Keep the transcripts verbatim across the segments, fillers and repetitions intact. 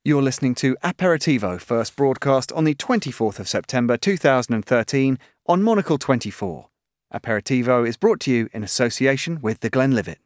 You're listening to Aperitivo, first broadcast on the twenty-fourth of September two thousand thirteen on Monocle twenty-four. Aperitivo is brought to you in association with The Glenlivet.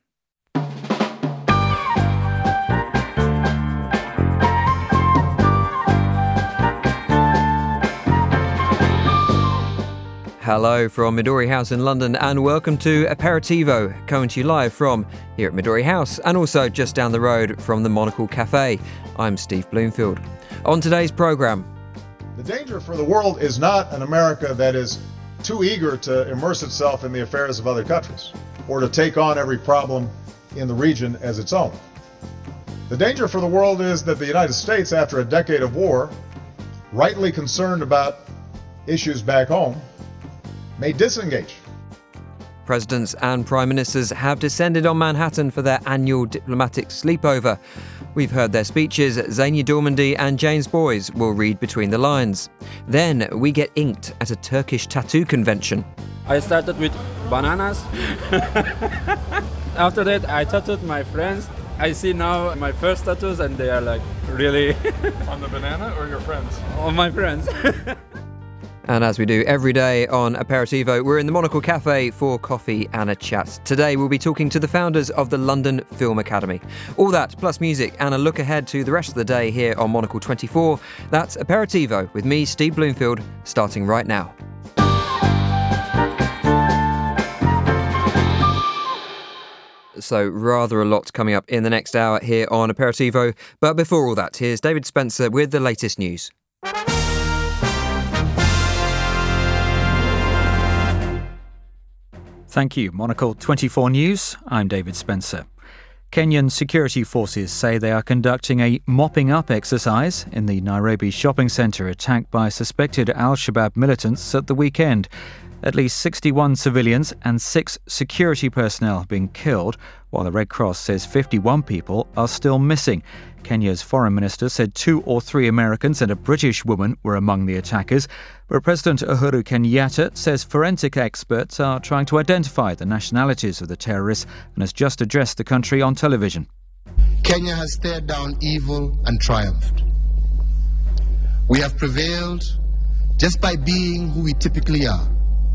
Hello from Midori House in London and welcome to Aperitivo, coming to you live from here at Midori House and also just down the road from the Monocle Cafe. I'm Steve Bloomfield. On today's programme. The danger for the world is not an America that is too eager to immerse itself in the affairs of other countries or to take on every problem in the region as its own. The danger for the world is that the United States, after a decade of war, rightly concerned about issues back home, may disengage. Presidents and prime ministers have descended on Manhattan for their annual diplomatic sleepover. We've heard their speeches. Zania Dormandy and James Boyes will read between the lines. Then we get inked at a Turkish tattoo convention. I started with bananas. After that, I tattooed my friends. I see now my first tattoos and they are like really... On the banana or your friends? On my friends. And as we do every day on Aperitivo, we're in the Monocle Cafe for coffee and a chat. Today we'll be talking to the founders of the London Film Academy. All that plus music and a look ahead to the rest of the day here on Monocle twenty-four. That's Aperitivo with me, Steve Bloomfield, starting right now. So rather a lot coming up in the next hour here on Aperitivo. But before all that, here's David Spencer with the latest news. Thank you. Monocle twenty-four News, I'm David Spencer. Kenyan security forces say they are conducting a mopping-up exercise in the Nairobi shopping centre attacked by suspected Al-Shabaab militants at the weekend. At least sixty-one civilians and six security personnel have been killed, while the Red Cross says fifty-one people are still missing. Kenya's foreign minister said two or three Americans and a British woman were among the attackers, but President Uhuru Kenyatta says forensic experts are trying to identify the nationalities of the terrorists and has just addressed the country on television. Kenya has stared down evil and triumphed. We have prevailed just by being who we typically are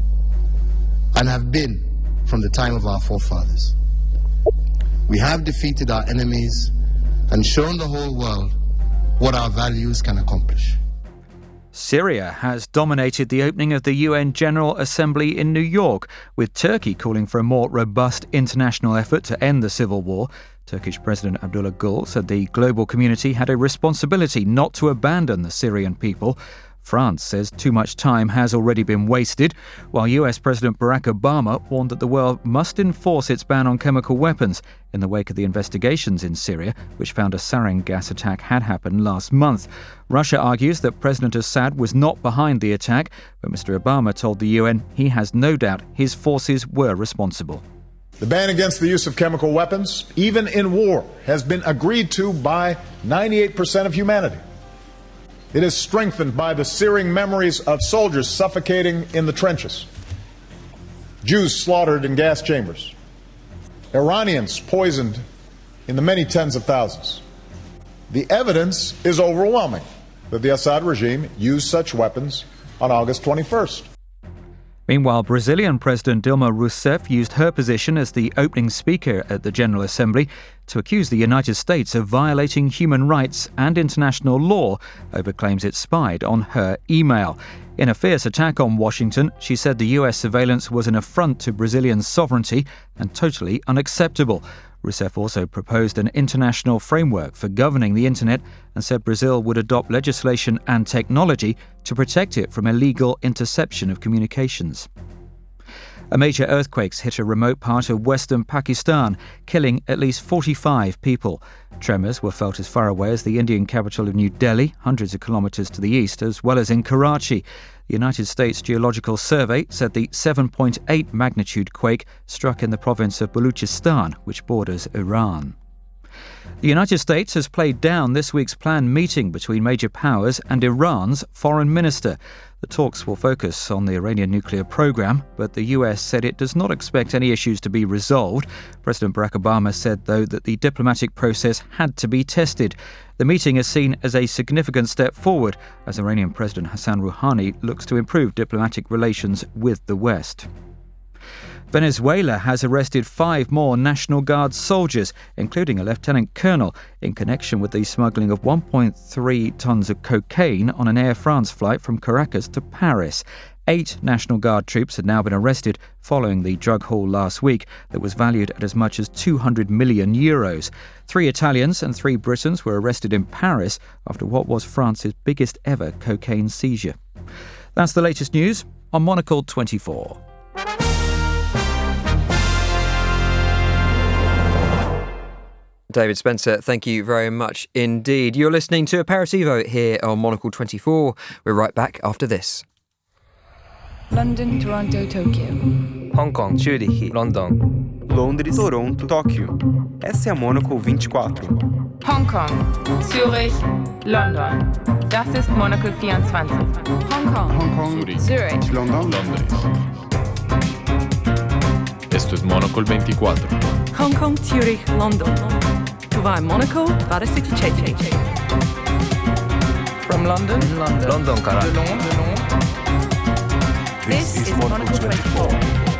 and have been from the time of our forefathers. We have defeated our enemies and shown the whole world what our values can accomplish. Syria has dominated the opening of the U N General Assembly in New York, with Turkey calling for a more robust international effort to end the civil war. Turkish President Abdullah Gül said the global community had a responsibility not to abandon the Syrian people. France says too much time has already been wasted, while U S President Barack Obama warned that the world must enforce its ban on chemical weapons in the wake of the investigations in Syria, which found a sarin gas attack had happened last month. Russia argues that President Assad was not behind the attack, but Mister Obama told the U N he has no doubt his forces were responsible. The ban against the use of chemical weapons, even in war, has been agreed to by ninety-eight percent of humanity. It is strengthened by the searing memories of soldiers suffocating in the trenches, Jews slaughtered in gas chambers, Iranians poisoned in the many tens of thousands. The evidence is overwhelming that the Assad regime used such weapons on August twenty-first. Meanwhile, Brazilian President Dilma Rousseff used her position as the opening speaker at the General Assembly to accuse the United States of violating human rights and international law over claims it spied on her email. In a fierce attack on Washington, she said the U S surveillance was an affront to Brazilian sovereignty and totally unacceptable. Rousseff also proposed an international framework for governing the internet and said Brazil would adopt legislation and technology to protect it from illegal interception of communications. A major earthquake hit a remote part of western Pakistan, killing at least forty-five people. Tremors were felt as far away as the Indian capital of New Delhi, hundreds of kilometres to the east, as well as in Karachi. The United States Geological Survey said the seven point eight magnitude quake struck in the province of Baluchistan, which borders Iran. The United States has played down this week's planned meeting between major powers and Iran's foreign minister. The talks will focus on the Iranian nuclear program, but the U S said it does not expect any issues to be resolved. President Barack Obama said, though, that the diplomatic process had to be tested. The meeting is seen as a significant step forward as Iranian President Hassan Rouhani looks to improve diplomatic relations with the West. Venezuela has arrested five more National Guard soldiers, including a lieutenant colonel, in connection with the smuggling of one point three tonnes of cocaine on an Air France flight from Caracas to Paris. Eight National Guard troops had now been arrested following the drug haul last week that was valued at as much as two hundred million euros. Three Italians and three Britons were arrested in Paris after what was France's biggest ever cocaine seizure. That's the latest news on Monocle twenty-four. David Spencer, thank you very much indeed. You're listening to Aperitivo here on Monocle twenty-four. We're right back after this. London, Toronto, Tokyo. Hong Kong, Zurich, London. Londres, Toronto, Tóquio. Essa é a Monocle vinte e quatro. Hong Kong, Zurich, London. Das ist Monocle vierundzwanzig. Hong Kong, Hong Kong, Zurich, Zurich. London, Londres. Esto es Monocle veinticuatro. Hong Kong, Zurich, London. Tu vai Monaco, vierundzwanzig. From London, London, London, cara. This, this is Monocle twenty-four.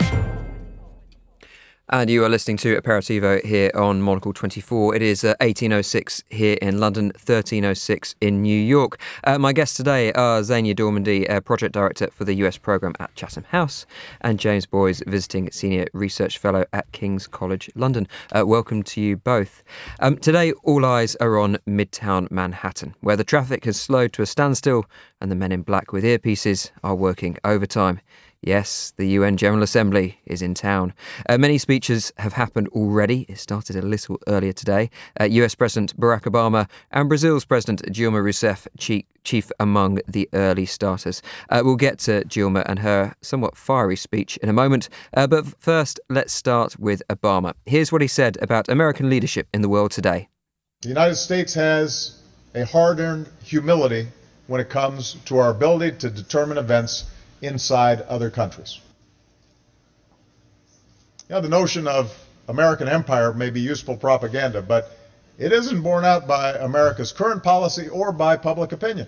And you are listening to Aperitivo here on Monocle twenty-four. It is uh, eighteen oh six here in London, thirteen oh six in New York. Uh, my guests today are Zania Dormandy, uh, Project Director for the U S Programme at Chatham House, and James Boys, Visiting Senior Research Fellow at King's College London. Uh, welcome to you both. Um, today, all eyes are on Midtown Manhattan, where the traffic has slowed to a standstill and the men in black with earpieces are working overtime. Yes, the U N General Assembly is in town. Uh, many speeches have happened already. It started a little earlier today. Uh, U S President Barack Obama and Brazil's President Dilma Rousseff chief, chief among the early starters. Uh, we'll get to Dilma and her somewhat fiery speech in a moment. Uh, but first, let's start with Obama. Here's what he said about American leadership in the world today. The United States has a hard-earned humility when it comes to our ability to determine events inside other countries. You know, the notion of American empire may be useful propaganda, but it isn't borne out by America's current policy or by public opinion.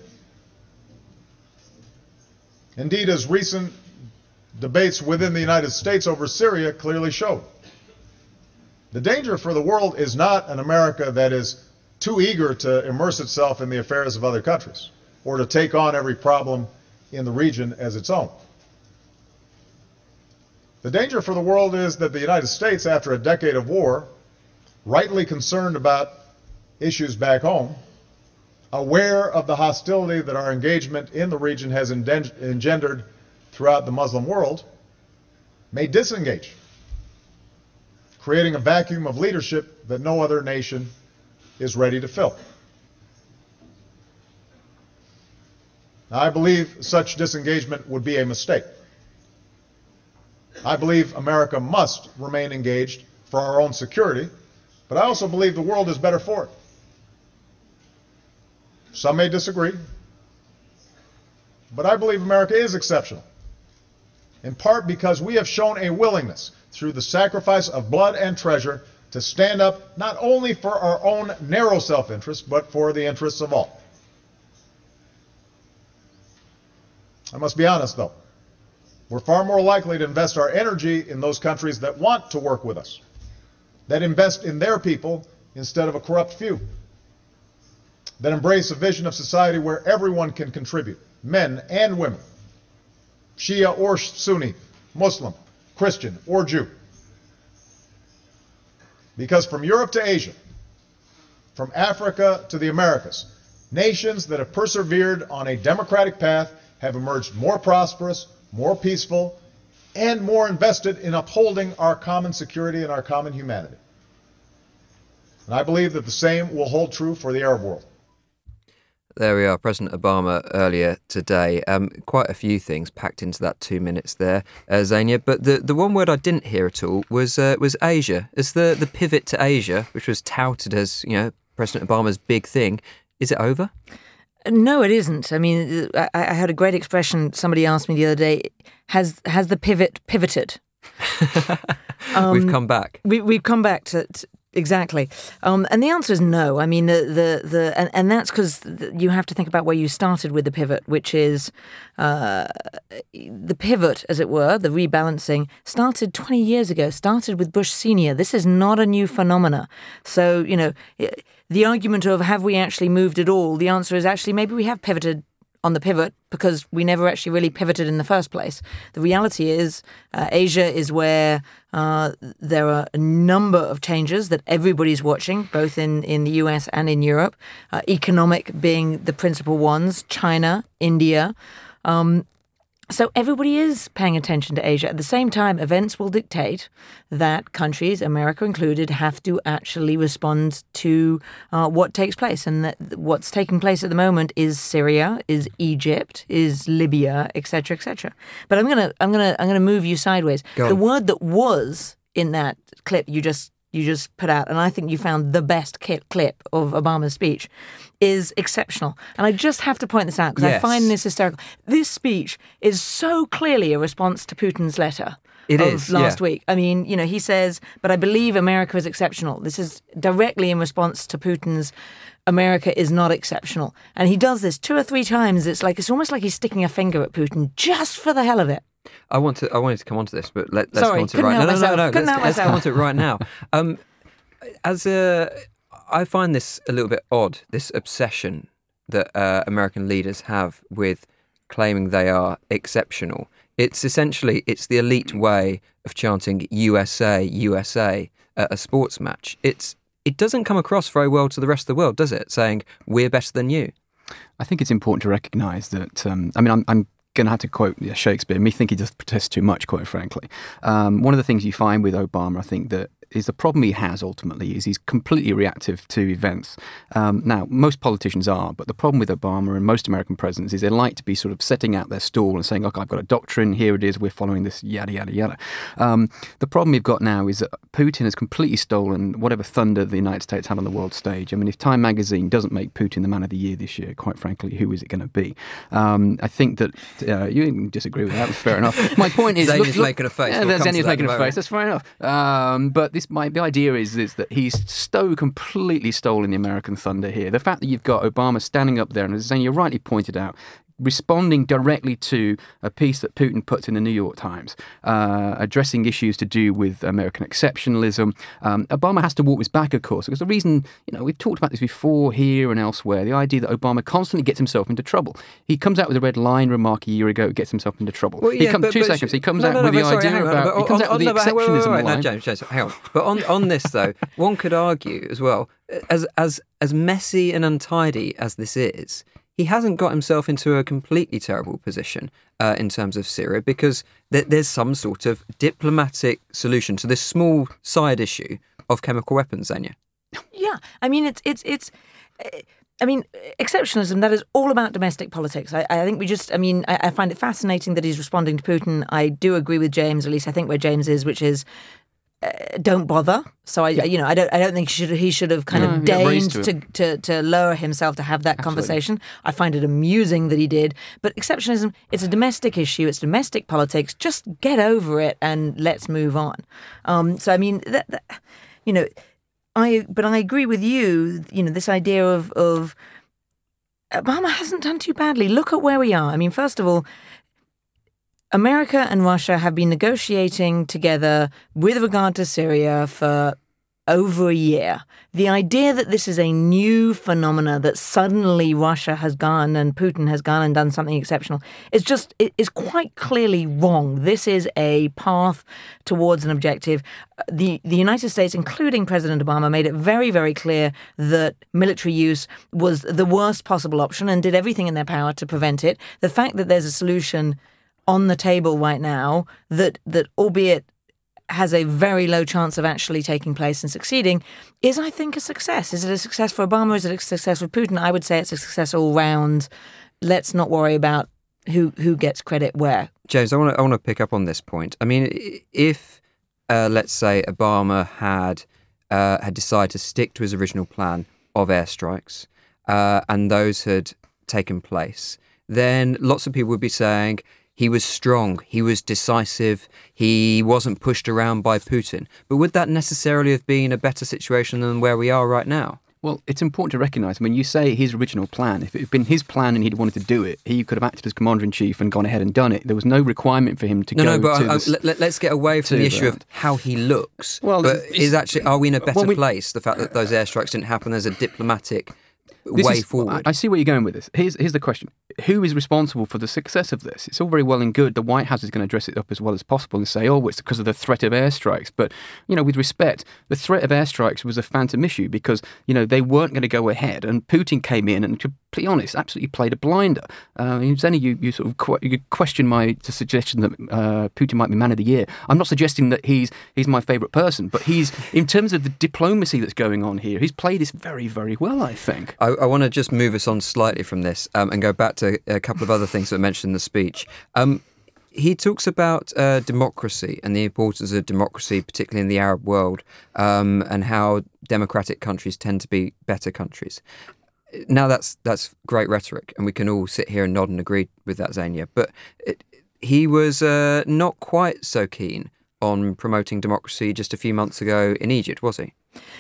Indeed, as recent debates within the United States over Syria clearly showed, the danger for the world is not an America that is too eager to immerse itself in the affairs of other countries or to take on every problem in the region as its own. The danger for the world is that the United States, after a decade of war, rightly concerned about issues back home, aware of the hostility that our engagement in the region has engendered throughout the Muslim world, may disengage, creating a vacuum of leadership that no other nation is ready to fill. Now, I believe such disengagement would be a mistake. I believe America must remain engaged for our own security, but I also believe the world is better for it. Some may disagree, but I believe America is exceptional, in part because we have shown a willingness, through the sacrifice of blood and treasure, to stand up not only for our own narrow self-interest, but for the interests of all. I must be honest, though. We're far more likely to invest our energy in those countries that want to work with us, that invest in their people instead of a corrupt few, that embrace a vision of society where everyone can contribute, men and women, Shia or Sunni, Muslim, Christian or Jew. Because from Europe to Asia, from Africa to the Americas, nations that have persevered on a democratic path have emerged more prosperous, more peaceful, and more invested in upholding our common security and our common humanity. And I believe that the same will hold true for the Arab world. There we are, President Obama earlier today. Um, quite a few things packed into that two minutes there, uh, Xenia. But the, the one word I didn't hear at all was uh, was Asia. Is the, the pivot to Asia, which was touted as, you know, President Obama's big thing, is it over? No, it isn't. I mean, I, I had a great expression. Somebody asked me the other day, has has the pivot pivoted? um, we've come back. We, we've come back to... to Exactly. Um, and the answer is no. I mean, the the, the and, and that's because you have to think about where you started with the pivot, which is uh, the pivot, as it were, the rebalancing, started twenty years ago, started with Bush Senior This is not a new phenomena. So, you know, the argument of have we actually moved at all, the answer is actually maybe we have pivoted on the pivot because we never actually really pivoted in the first place. The reality is uh, Asia is where uh, there are a number of changes that everybody's watching, both in, in the U S and in Europe, uh, economic being the principal ones, China, India. Um, So everybody is paying attention to Asia. At the same time, events will dictate that countries, America included, have to actually respond to uh, what takes place. And that what's taking place at the moment is Syria, is Egypt, is Libya, et cetera, et cetera. But I'm gonna, I'm gonna, I'm gonna move you sideways. The word that was in that clip you just you just put out, and I think you found the best clip of Obama's speech, is exceptional. And I just have to point this out because yes. I find this hysterical. This speech is so clearly a response to Putin's letter it of is, last yeah. week. I mean, you know, he says, but I believe America is exceptional. This is directly in response to Putin's America is not exceptional. And he does this two or three times. It's like it's almost like he's sticking a finger at Putin just for the hell of it. I want to. I wanted to come on to this, but let, let's Sorry, come on to it right now. No, no, no, no. Couldn't Let's, let's come on to it right now. Um, as a, I find this a little bit odd. This obsession that uh, American leaders have with claiming they are exceptional. It's essentially it's the elite way of chanting U S A, U S A at a sports match. It's it doesn't come across very well to the rest of the world, does it? Saying we're better than you. I think it's important to recognise that. Um, I mean, I'm. I'm going to have to quote Shakespeare. Me think he just protests too much, quite frankly. Um, one of the things you find with Obama, I think, that is the problem he has ultimately is he's completely reactive to events. Um, now, most politicians are, but the problem with Obama and most American presidents is they like to be sort of setting out their stall and saying, look, I've got a doctrine, here it is, we're following this, yada, yada, yada. Um, the problem we've got now is that Putin has completely stolen whatever thunder the United States had on the world stage. I mean, if Time magazine doesn't make Putin the man of the year this year, quite frankly, who is it going to be? Um, I think that uh, you can disagree with that, fair enough. My point is... Xenia's making a face. Yeah, we'll Xenia's making a face, that's fair enough. Um, but this, my, the idea is, is that he's so completely stolen the American thunder here. The fact that you've got Obama standing up there, and as Xenia rightly pointed out, responding directly to a piece that Putin puts in the New York Times, uh, addressing issues to do with American exceptionalism. Um, Obama has to walk this back, of course, because the reason, you know, we've talked about this before here and elsewhere, the idea that Obama constantly gets himself into trouble. He comes out with a red line remark a year ago, gets himself into trouble. Well, yeah, he comes, but, two but, seconds, he comes no, out no, with no, the sorry, idea on, about, on, he comes on, out with on, the no, wait, exceptionism wait, wait, wait, line. no, James, James, hang on. But on, on this, though, one could argue as well, as as as messy and untidy as this is, he hasn't got himself into a completely terrible position uh, in terms of Syria because th- there's some sort of diplomatic solution to this small side issue of chemical weapons, Xenia. Yeah, I mean, it's it's it's. I mean, exceptionalism, that is all about domestic politics. I, I think we just, I mean, I, I find it fascinating that he's responding to Putin. I do agree with James, at least I think where James is, which is, Uh, don't bother. So I, yeah. you know, I don't. I don't think he should. He should have kind no, of deigned to, to, to to lower himself to have that Absolutely. conversation. I find it amusing that he did. But exceptionalism, it's a domestic issue. It's domestic politics. Just get over it and let's move on. Um, so I mean, that, that, you know, I. But I agree with you. You know, this idea of of Obama hasn't done too badly. Look at where we are. I mean, first of all, America and Russia have been negotiating together with regard to Syria for over a year. The idea that this is a new phenomena, that suddenly Russia has gone and Putin has gone and done something exceptional, is just, it is quite clearly wrong. This is a path towards an objective. The, the United States, including President Obama, made it very, very clear that military use was the worst possible option and did everything in their power to prevent it. The fact that there's a solution on the table right now that, that albeit has a very low chance of actually taking place and succeeding, is, I think, a success. Is it a success for Obama? Is it a success for Putin? I would say it's a success all round. Let's not worry about who who gets credit where. James, I want to I want to pick up on this point. I mean, if uh, let's say Obama had uh, had decided to stick to his original plan of airstrikes, uh, and those had taken place, then lots of people would be saying he was strong, he was decisive, he wasn't pushed around by Putin. But would that necessarily have been a better situation than where we are right now? Well, it's important to recognise, when you say his original plan, if it had been his plan and he'd wanted to do it, he could have acted as Commander-in-Chief and gone ahead and done it. There was no requirement for him to no, go No, but to I, this, I, let, let's get away from the issue that. of how he looks. Well, but is actually, are we in a better well, we, place, the fact that those airstrikes didn't happen as a diplomatic This way is, forward? I see where you're going with this. Here's, here's the question. Who is responsible for the success of this? It's all very well and good. The White House is going to dress it up as well as possible and say, oh, it's because of the threat of airstrikes. But, you know, with respect, the threat of airstrikes was a phantom issue because, you know, they weren't going to go ahead. And Putin came in and, to be honest, absolutely played a blinder. Uh, Zenny, you, you sort of qu- you question my suggestion that uh, Putin might be man of the year. I'm not suggesting that he's he's my favourite person, but he's, in terms of the diplomacy that's going on here, he's played this very, very well, I think. I, I want to just move us on slightly from this um, and go back to a couple of other things that were mentioned in the speech. Um, he talks about uh, democracy and the importance of democracy, particularly in the Arab world, um, and how democratic countries tend to be better countries. Now, that's that's great rhetoric, and we can all sit here and nod and agree with that, Zania. But it, he was uh, not quite so keen on promoting democracy just a few months ago in Egypt, was he?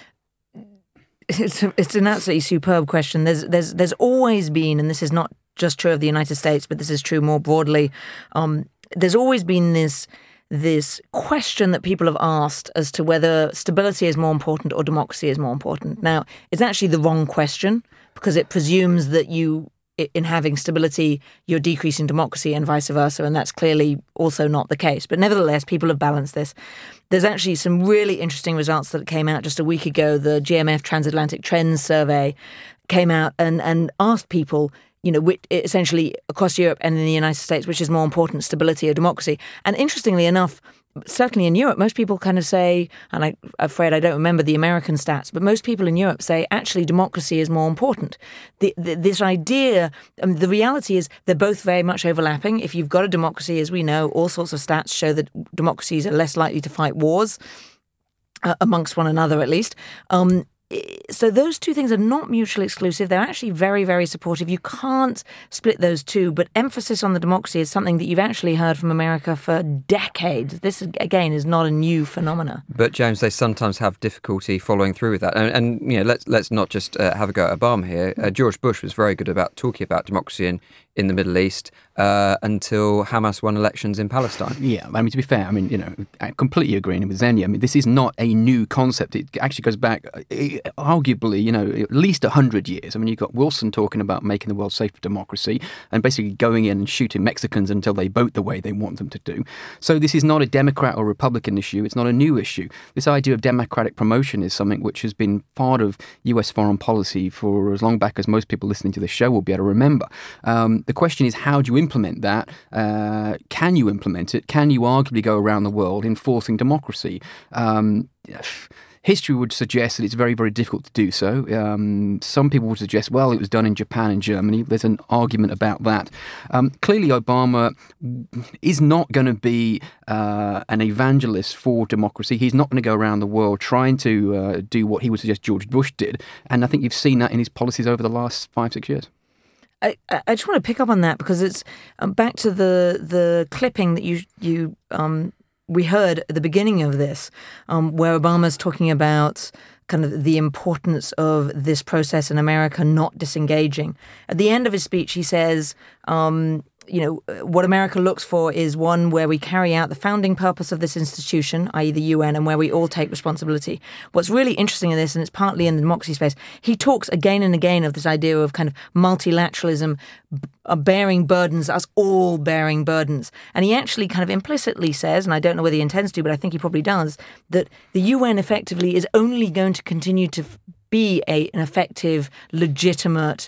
It's a, it's an absolutely superb question. There's there's there's always been, and this is not just true of the United States, but this is true more broadly. Um, there's always been this this question that people have asked as to whether stability is more important or democracy is more important. Now, it's actually the wrong question because it presumes that you, in having stability, you're decreasing democracy and vice versa, and that's clearly also not the case. But nevertheless, people have balanced this. There's actually some really interesting results that came out just a week ago. The G M F Transatlantic Trends Survey came out and, and asked people, you know, which, essentially across Europe and in the United States, which is more important, stability or democracy? And interestingly enough, certainly in Europe, most people kind of say, and I, I'm afraid I don't remember the American stats, but most people in Europe say actually democracy is more important. The, the, this idea, um, the reality is they're both very much overlapping. If you've got a democracy, as we know, all sorts of stats show that democracies are less likely to fight wars, uh, amongst one another at least. Um, So those two things are not mutually exclusive. They're actually very, very supportive. You can't split those two, but emphasis on the democracy is something that you've actually heard from America for decades. This, again, is not a new phenomena. But, James, they sometimes have difficulty following through with that. And, and you know, let's let's not just uh, have a go at Obama here. Uh, George Bush was very good about talking about democracy in, in the Middle East uh, until Hamas won elections in Palestine. Yeah, I mean, to be fair, I mean, you know, I completely agreeing with Zenia. I mean, this is not a new concept. It actually goes back, uh, arguably, you know, at least one hundred years. I mean, you've got Wilson talking about making the world safe for democracy and basically going in and shooting Mexicans until they vote the way they want them to do. So this is not a Democrat or Republican issue. It's not a new issue. This idea of democratic promotion is something which has been part of U S foreign policy for as long back as most people listening to this show will be able to remember. Um, the question is, how do you implement that? Uh, can you implement it? Can you arguably go around the world enforcing democracy? Um, History would suggest that it's very, very difficult to do so. Um, some people would suggest, well, it was done in Japan and Germany. There's an argument about that. Um, clearly, Obama is not going to be uh, an evangelist for democracy. He's not going to go around the world trying to uh, do what he would suggest George Bush did. And I think you've seen that in his policies over the last five, six years. I, I just want to pick up on that because it's um, back to the the clipping that you you um, we heard at the beginning of this, um, where Obama's talking about kind of the importance of this process in America not disengaging. At the end of his speech, he says, um, you know, what America looks for is one where we carry out the founding purpose of this institution, that is the U N, and where we all take responsibility. What's really interesting in this, and it's partly in the democracy space, he talks again and again of this idea of kind of multilateralism, uh, bearing burdens, us all bearing burdens. And he actually kind of implicitly says, and I don't know whether he intends to, but I think he probably does, that the U N effectively is only going to continue to be a, an effective, legitimate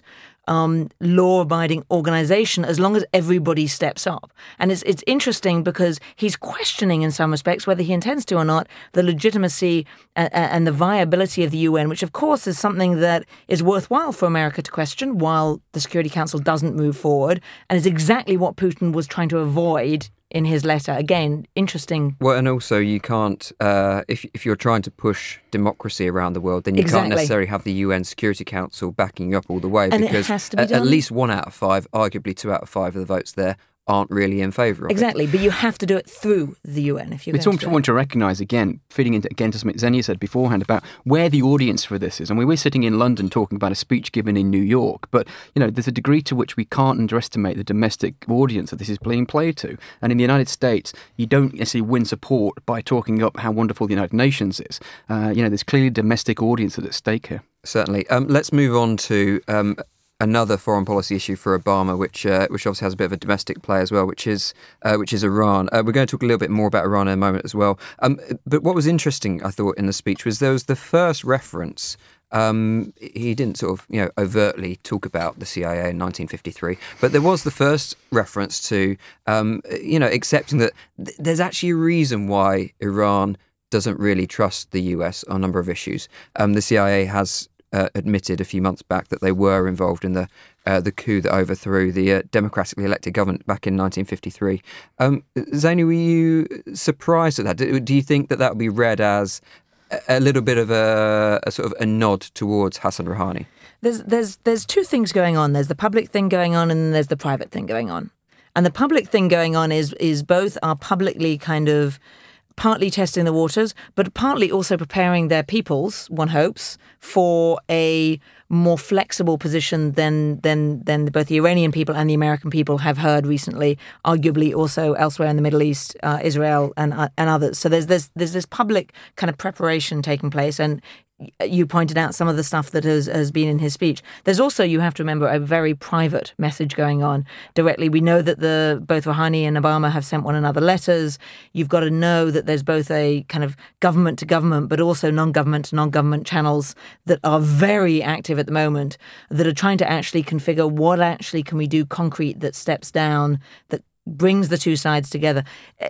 um, law-abiding organization as long as everybody steps up. And it's it's interesting because he's questioning in some respects, whether he intends to or not, the legitimacy and, and the viability of the U N, which of course is something that is worthwhile for America to question while the Security Council doesn't move forward, and is exactly what Putin was trying to avoid in his letter. Again, interesting. Well, and also you can't, uh, if if you're trying to push democracy around the world, then you Exactly. can't necessarily have the U N Security Council backing you up all the way, And it because has to be at, done. at least one out of five, arguably two out of five of the votes there aren't really in favour of Exactly, it. but you have to do it through the U N if you're It's going also to do it. important to recognise, again, feeding into again to something Xenia said beforehand about where the audience for this is. I mean, we're sitting in London talking about a speech given in New York, but, you know, there's a degree to which we can't underestimate the domestic audience that this is being played to. And in the United States, you don't necessarily win support by talking up how wonderful the United Nations is. Uh, you know, there's clearly a domestic audience that's at stake here. Certainly. Um, let's move on to um, another foreign policy issue for Obama, which uh, which obviously has a bit of a domestic play as well, which is uh, which is Iran. Uh, we're going to talk a little bit more about Iran in a moment as well. Um, but what was interesting, I thought, in the speech was there was the first reference. Um, he didn't sort of, you know, overtly talk about the C I A in nineteen fifty-three, but there was the first reference to, um, you know, accepting that th- there's actually a reason why Iran doesn't really trust the U S on a number of issues. Um, the C I A has Uh, admitted a few months back that they were involved in the uh, the coup that overthrew the uh, democratically elected government back in nineteen fifty-three. Um, Zaini, were you surprised at that? Do, do you think that that would be read as a, a little bit of a, a sort of a nod towards Hassan Rouhani? There's there's there's two things going on. There's the public thing going on, and then there's the private thing going on. And the public thing going on is is both are publicly kind of partly testing the waters, but partly also preparing their peoples, one hopes, for a more flexible position than than than both the Iranian people and the American people have heard recently, arguably also elsewhere in the Middle East, uh, Israel and uh, and others. So there's this there's this public kind of preparation taking place, and you pointed out some of the stuff that has, has been in his speech. There's also, you have to remember, a very private message going on directly. We know that the both Rouhani and Obama have sent one another letters. You've got to know that there's both a kind of government to government, but also non-government to non-government channels that are very active at the moment, that are trying to actually configure what actually can we do concrete that steps down, that brings the two sides together.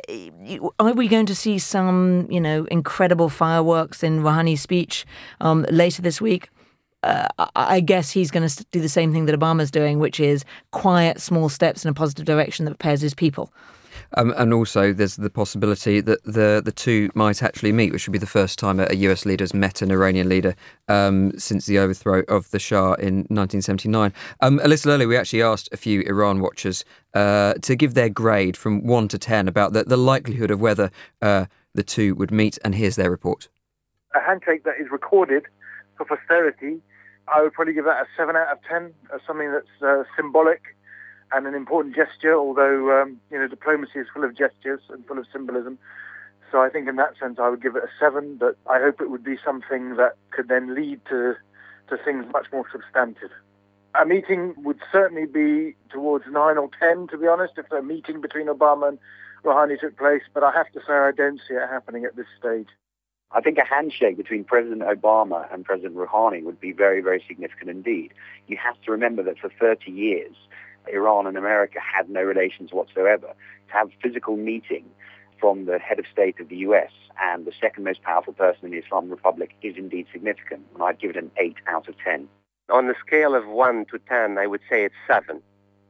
Are we going to see some, you know, incredible fireworks in Rouhani's speech um, later this week? Uh, I guess he's going to do the same thing that Obama's doing, which is quiet, small steps in a positive direction that prepares his people. Um, and also there's the possibility that the the two might actually meet, which would be the first time a U S leader has met an Iranian leader um, since the overthrow of the Shah in nineteen seventy-nine. Um, a little earlier, we actually asked a few Iran watchers uh, to give their grade from one to ten about the, the likelihood of whether uh, the two would meet, and here's their report. A handshake that is recorded for posterity, I would probably give that a seven out of ten, as something that's uh, symbolic and an important gesture, although, um, you know, diplomacy is full of gestures and full of symbolism. So I think in that sense I would give it a seven, but I hope it would be something that could then lead to, to things much more substantive. A meeting would certainly be towards nine or ten, to be honest, if a meeting between Obama and Rouhani took place, but I have to say I don't see it happening at this stage. I think a handshake between President Obama and President Rouhani would be very, very significant indeed. You have to remember that for thirty years, Iran and America had no relations whatsoever. To have a physical meeting from the head of state of the U S and the second most powerful person in the Islamic Republic is indeed significant, and I'd give it an eight out of ten. On the scale of one to ten, I would say it's seven.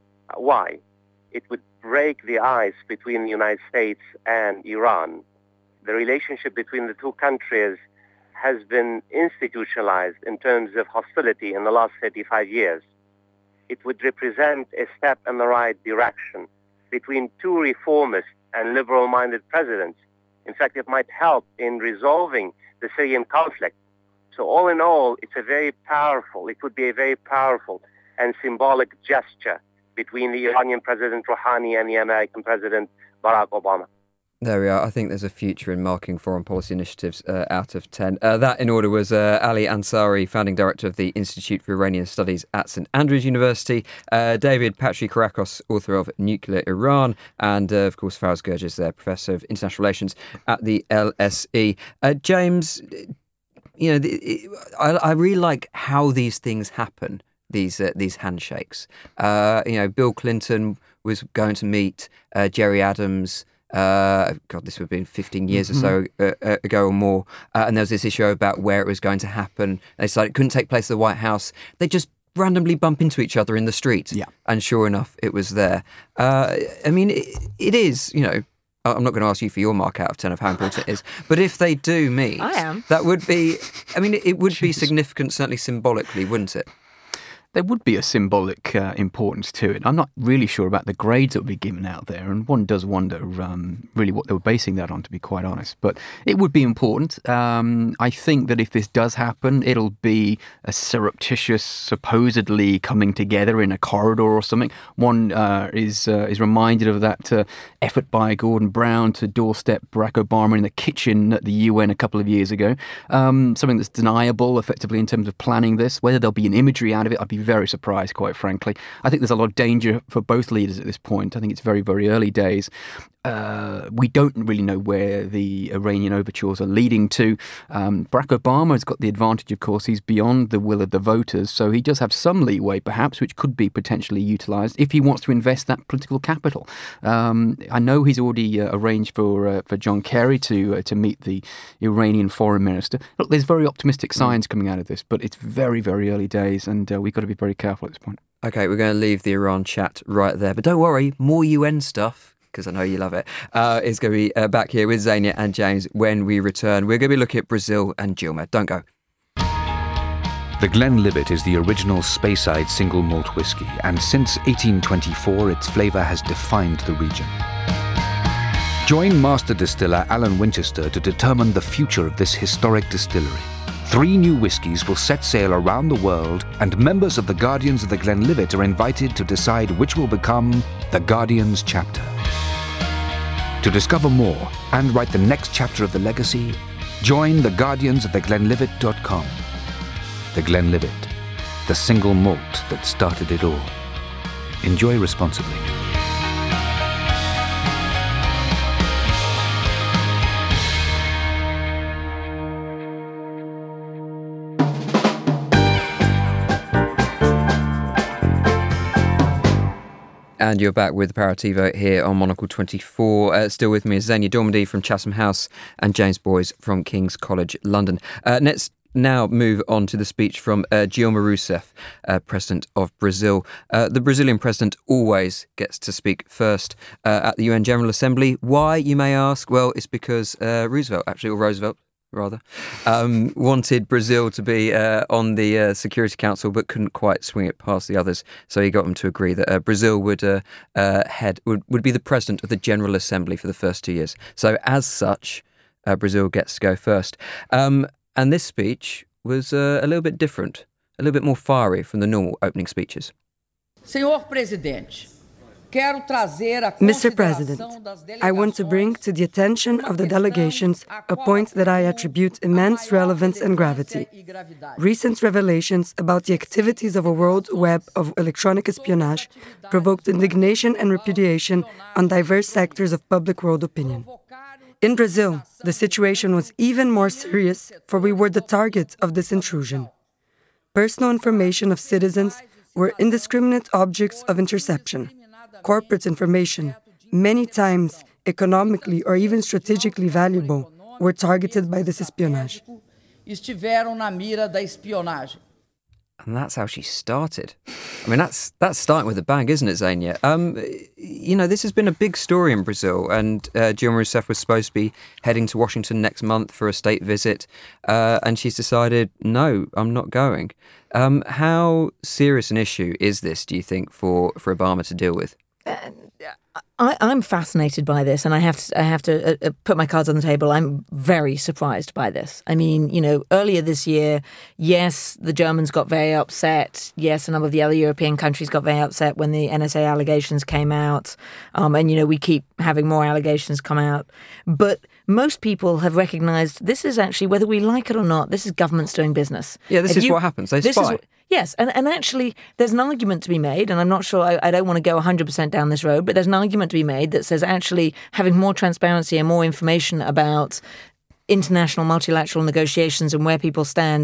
Why? It would break the ice between the United States and Iran. The relationship between the two countries has been institutionalized in terms of hostility in the last thirty-five years. It would represent a step in the right direction between two reformist and liberal-minded presidents. In fact, it might help in resolving the Syrian conflict. So all in all, it's a very powerful, it would be a very powerful and symbolic gesture between the Iranian President Rouhani and the American President Barack Obama. There we are. I think there's a future in marking foreign policy initiatives uh, out of ten. Uh, that, in order, was uh, Ali Ansari, founding director of the Institute for Iranian Studies at St Andrews University, uh, David Patrikarakos, author of Nuclear Iran, and, uh, of course, Faraz Gerges, there, professor of international relations at the L S E. Uh, James, you know, the, it, I, I really like how these things happen. these uh, these handshakes. Uh, you know, Bill Clinton was going to meet uh, Jerry Adams. Uh, God, this would have been fifteen years mm-hmm. or so uh, ago or more. Uh, and there was this issue about where it was going to happen. They decided it couldn't take place at the White House. They just randomly bump into each other in the street. Yeah. And sure enough, it was there. Uh, I mean, it, it is, you know, I'm not going to ask you for your mark out of ten of how important it is, but if they do meet, I am. that would be, I mean, it would Jeez. be significant, certainly symbolically, wouldn't it? There would be a symbolic uh, importance to it. I'm not really sure about the grades that would be given out there, and one does wonder um, really what they were basing that on, to be quite honest. But it would be important. Um, I think that if this does happen, it'll be a surreptitious, supposedly coming together in a corridor or something. One uh, is uh, is reminded of that uh, effort by Gordon Brown to doorstep Barack Obama in the kitchen at the U N a couple of years ago. Um, something that's deniable, effectively, in terms of planning this. Whether there'll be an imagery out of it, I'd be very surprised, quite frankly. I think there's a lot of danger for both leaders at this point. I think it's very, very early days. Uh, we don't really know where the Iranian overtures are leading to. Um, Barack Obama has got the advantage, of course, he's beyond the will of the voters, so he does have some leeway, perhaps, which could be potentially utilised if he wants to invest that political capital. Um, I know he's already uh, arranged for uh, for John Kerry to uh, to meet the Iranian foreign minister. Look, there's very optimistic signs coming out of this, but it's very, very early days, and uh, we've got to be very careful at this point. Okay, we're going to leave the Iran chat right there, but don't worry, more U N stuff, because I know you love it, uh, is going to be uh, back here with Xenia and James when we return. We're going to be looking at Brazil and Dilma. Don't go. The Glenlivet is the original Speyside single malt whisky, and since eighteen twenty-four, its flavour has defined the region. Join master distiller Alan Winchester to determine the future of this historic distillery. Three new whiskies will set sail around the world, and members of the Guardians of the Glenlivet are invited to decide which will become the Guardians chapter. To discover more and write the next chapter of the legacy, join the Guardians of the Glenlivet dot com. The Glenlivet, the single malt that started it all. Enjoy responsibly. And you're back with Aperitivo here on Monocle twenty-four. Uh, still with me is Xenia Dormady from Chatham House and James Boyes from King's College London. Uh, let's now move on to the speech from uh, Dilma Rousseff, uh, President of Brazil. Uh, the Brazilian president always gets to speak first uh, at the U N General Assembly. Why, you may ask? Well, it's because uh, Roosevelt, actually, or Roosevelt, rather, um, wanted Brazil to be uh, on the uh, Security Council, but couldn't quite swing it past the others. So he got them to agree that uh, Brazil would uh, uh, head would, would be the president of the General Assembly for the first two years. So as such, uh, Brazil gets to go first. Um, and this speech was uh, a little bit different, a little bit more fiery from the normal opening speeches. Senhor Presidente, Mister President, I want to bring to the attention of the delegations a point that I attribute immense relevance and gravity. Recent revelations about the activities of a world web of electronic espionage provoked indignation and repudiation on diverse sectors of public world opinion. In Brazil, the situation was even more serious, for we were the target of this intrusion. Personal information of citizens were indiscriminate objects of interception. Corporate information, many times economically or even strategically valuable, were targeted by this espionage. And that's how she started. I mean, that's that's starting with a bang, isn't it, Xenia? Um, you know, this has been a big story in Brazil, and uh, Dilma Rousseff was supposed to be heading to Washington next month for a state visit, uh, and she's decided, no, I'm not going. Um, how serious an issue is this, do you think, for, for Obama to deal with? Uh, I, I'm fascinated by this, and I have to, I have to uh, put my cards on the table. I'm very surprised by this. I mean, you know, earlier this year, yes, the Germans got very upset. Yes, a number of the other European countries got very upset when the N S A allegations came out. Um, and, you know, we keep having more allegations come out. But most people have recognized this is actually, whether we like it or not, this is governments doing business. Yeah, this if is you, what happens. They spy. Is, Yes, and, and actually there's an argument to be made, and I'm not sure, I, I don't want to go one hundred percent down this road, but there's an argument to be made that says actually having more transparency and more information about international multilateral negotiations and where people stand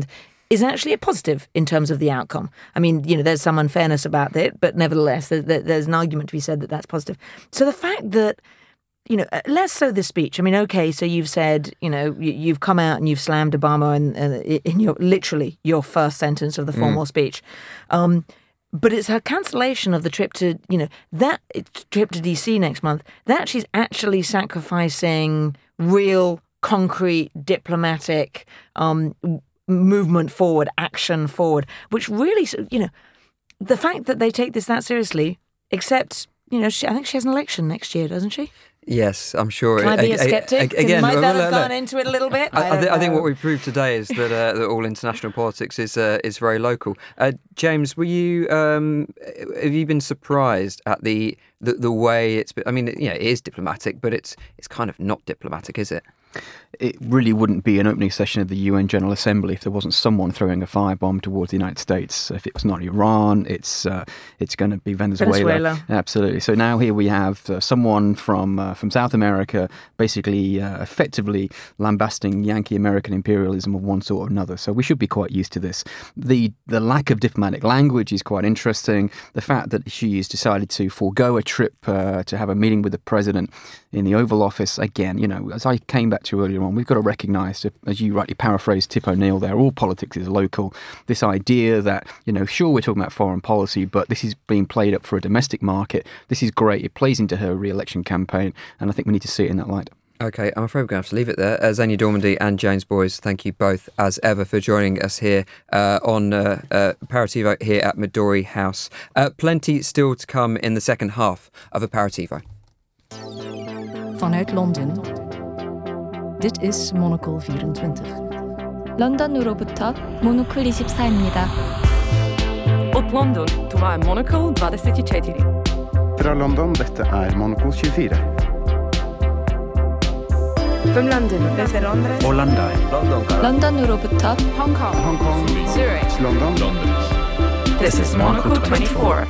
is actually a positive in terms of the outcome. I mean, you know, there's some unfairness about it, but nevertheless, there, there, there's an argument to be said that that's positive. So the fact that, you know, less so this speech. I mean, okay, so you've said, you know, you, you've come out and you've slammed Obama in, in, in your, literally, your first sentence of the formal mm. speech. Um, but it's her cancellation of the trip to, you know, that trip to D C next month, that she's actually sacrificing real, concrete, diplomatic um movement forward, action forward, which really, you know, the fact that they take this that seriously, except, you know, she, I think she has an election next year, doesn't she? Yes, I'm sure. Can I be a skeptic? Again, might that well, have no, gone into it a little bit? I, I, I, th- I think what we proved today is that uh, that all international politics is uh, is very local. Uh, James, were you um, have you been surprised at the, the the way it's been? I mean, you know, it is diplomatic, but it's it's kind of not diplomatic, is it? It really wouldn't be an opening session of the U N General Assembly if there wasn't someone throwing a firebomb towards the United States. If it was not Iran, it's uh, it's going to be Venezuela. Venezuela. Absolutely. So now here we have uh, someone from uh, from South America basically uh, effectively lambasting Yankee American imperialism of one sort or another. So we should be quite used to this. The the lack of diplomatic language is quite interesting. The fact that she's decided to forego a trip uh, to have a meeting with the president in the Oval Office, again, you know, as I came back to earlier on, we've got to recognise, as you rightly paraphrased Tip O'Neill there, all politics is local. This idea that, you know, sure, we're talking about foreign policy, but this is being played up for a domestic market. This is great. It plays into her re-election campaign, and I think we need to see it in that light. Okay, I'm afraid we're going to have to leave it there. Uh, Xenia Dormondy and James Boyes, thank you both, as ever, for joining us here uh, on uh, uh, Aperitivo here at Midori House. Uh, plenty still to come in the second half of Aperitivo. Vanuit Londen. Dit is Monocle vierentwintig. 런던으로부터 모노클 이십사입니다. Od London, to är Monocle tjugočetiri. Fra London, dette er Monocle tjugofyra. From London, desde Londres. Orlando. 런던으로부터 Hong Kong. Hong Kong. Zurich. London. London. This is Monocle twenty-four.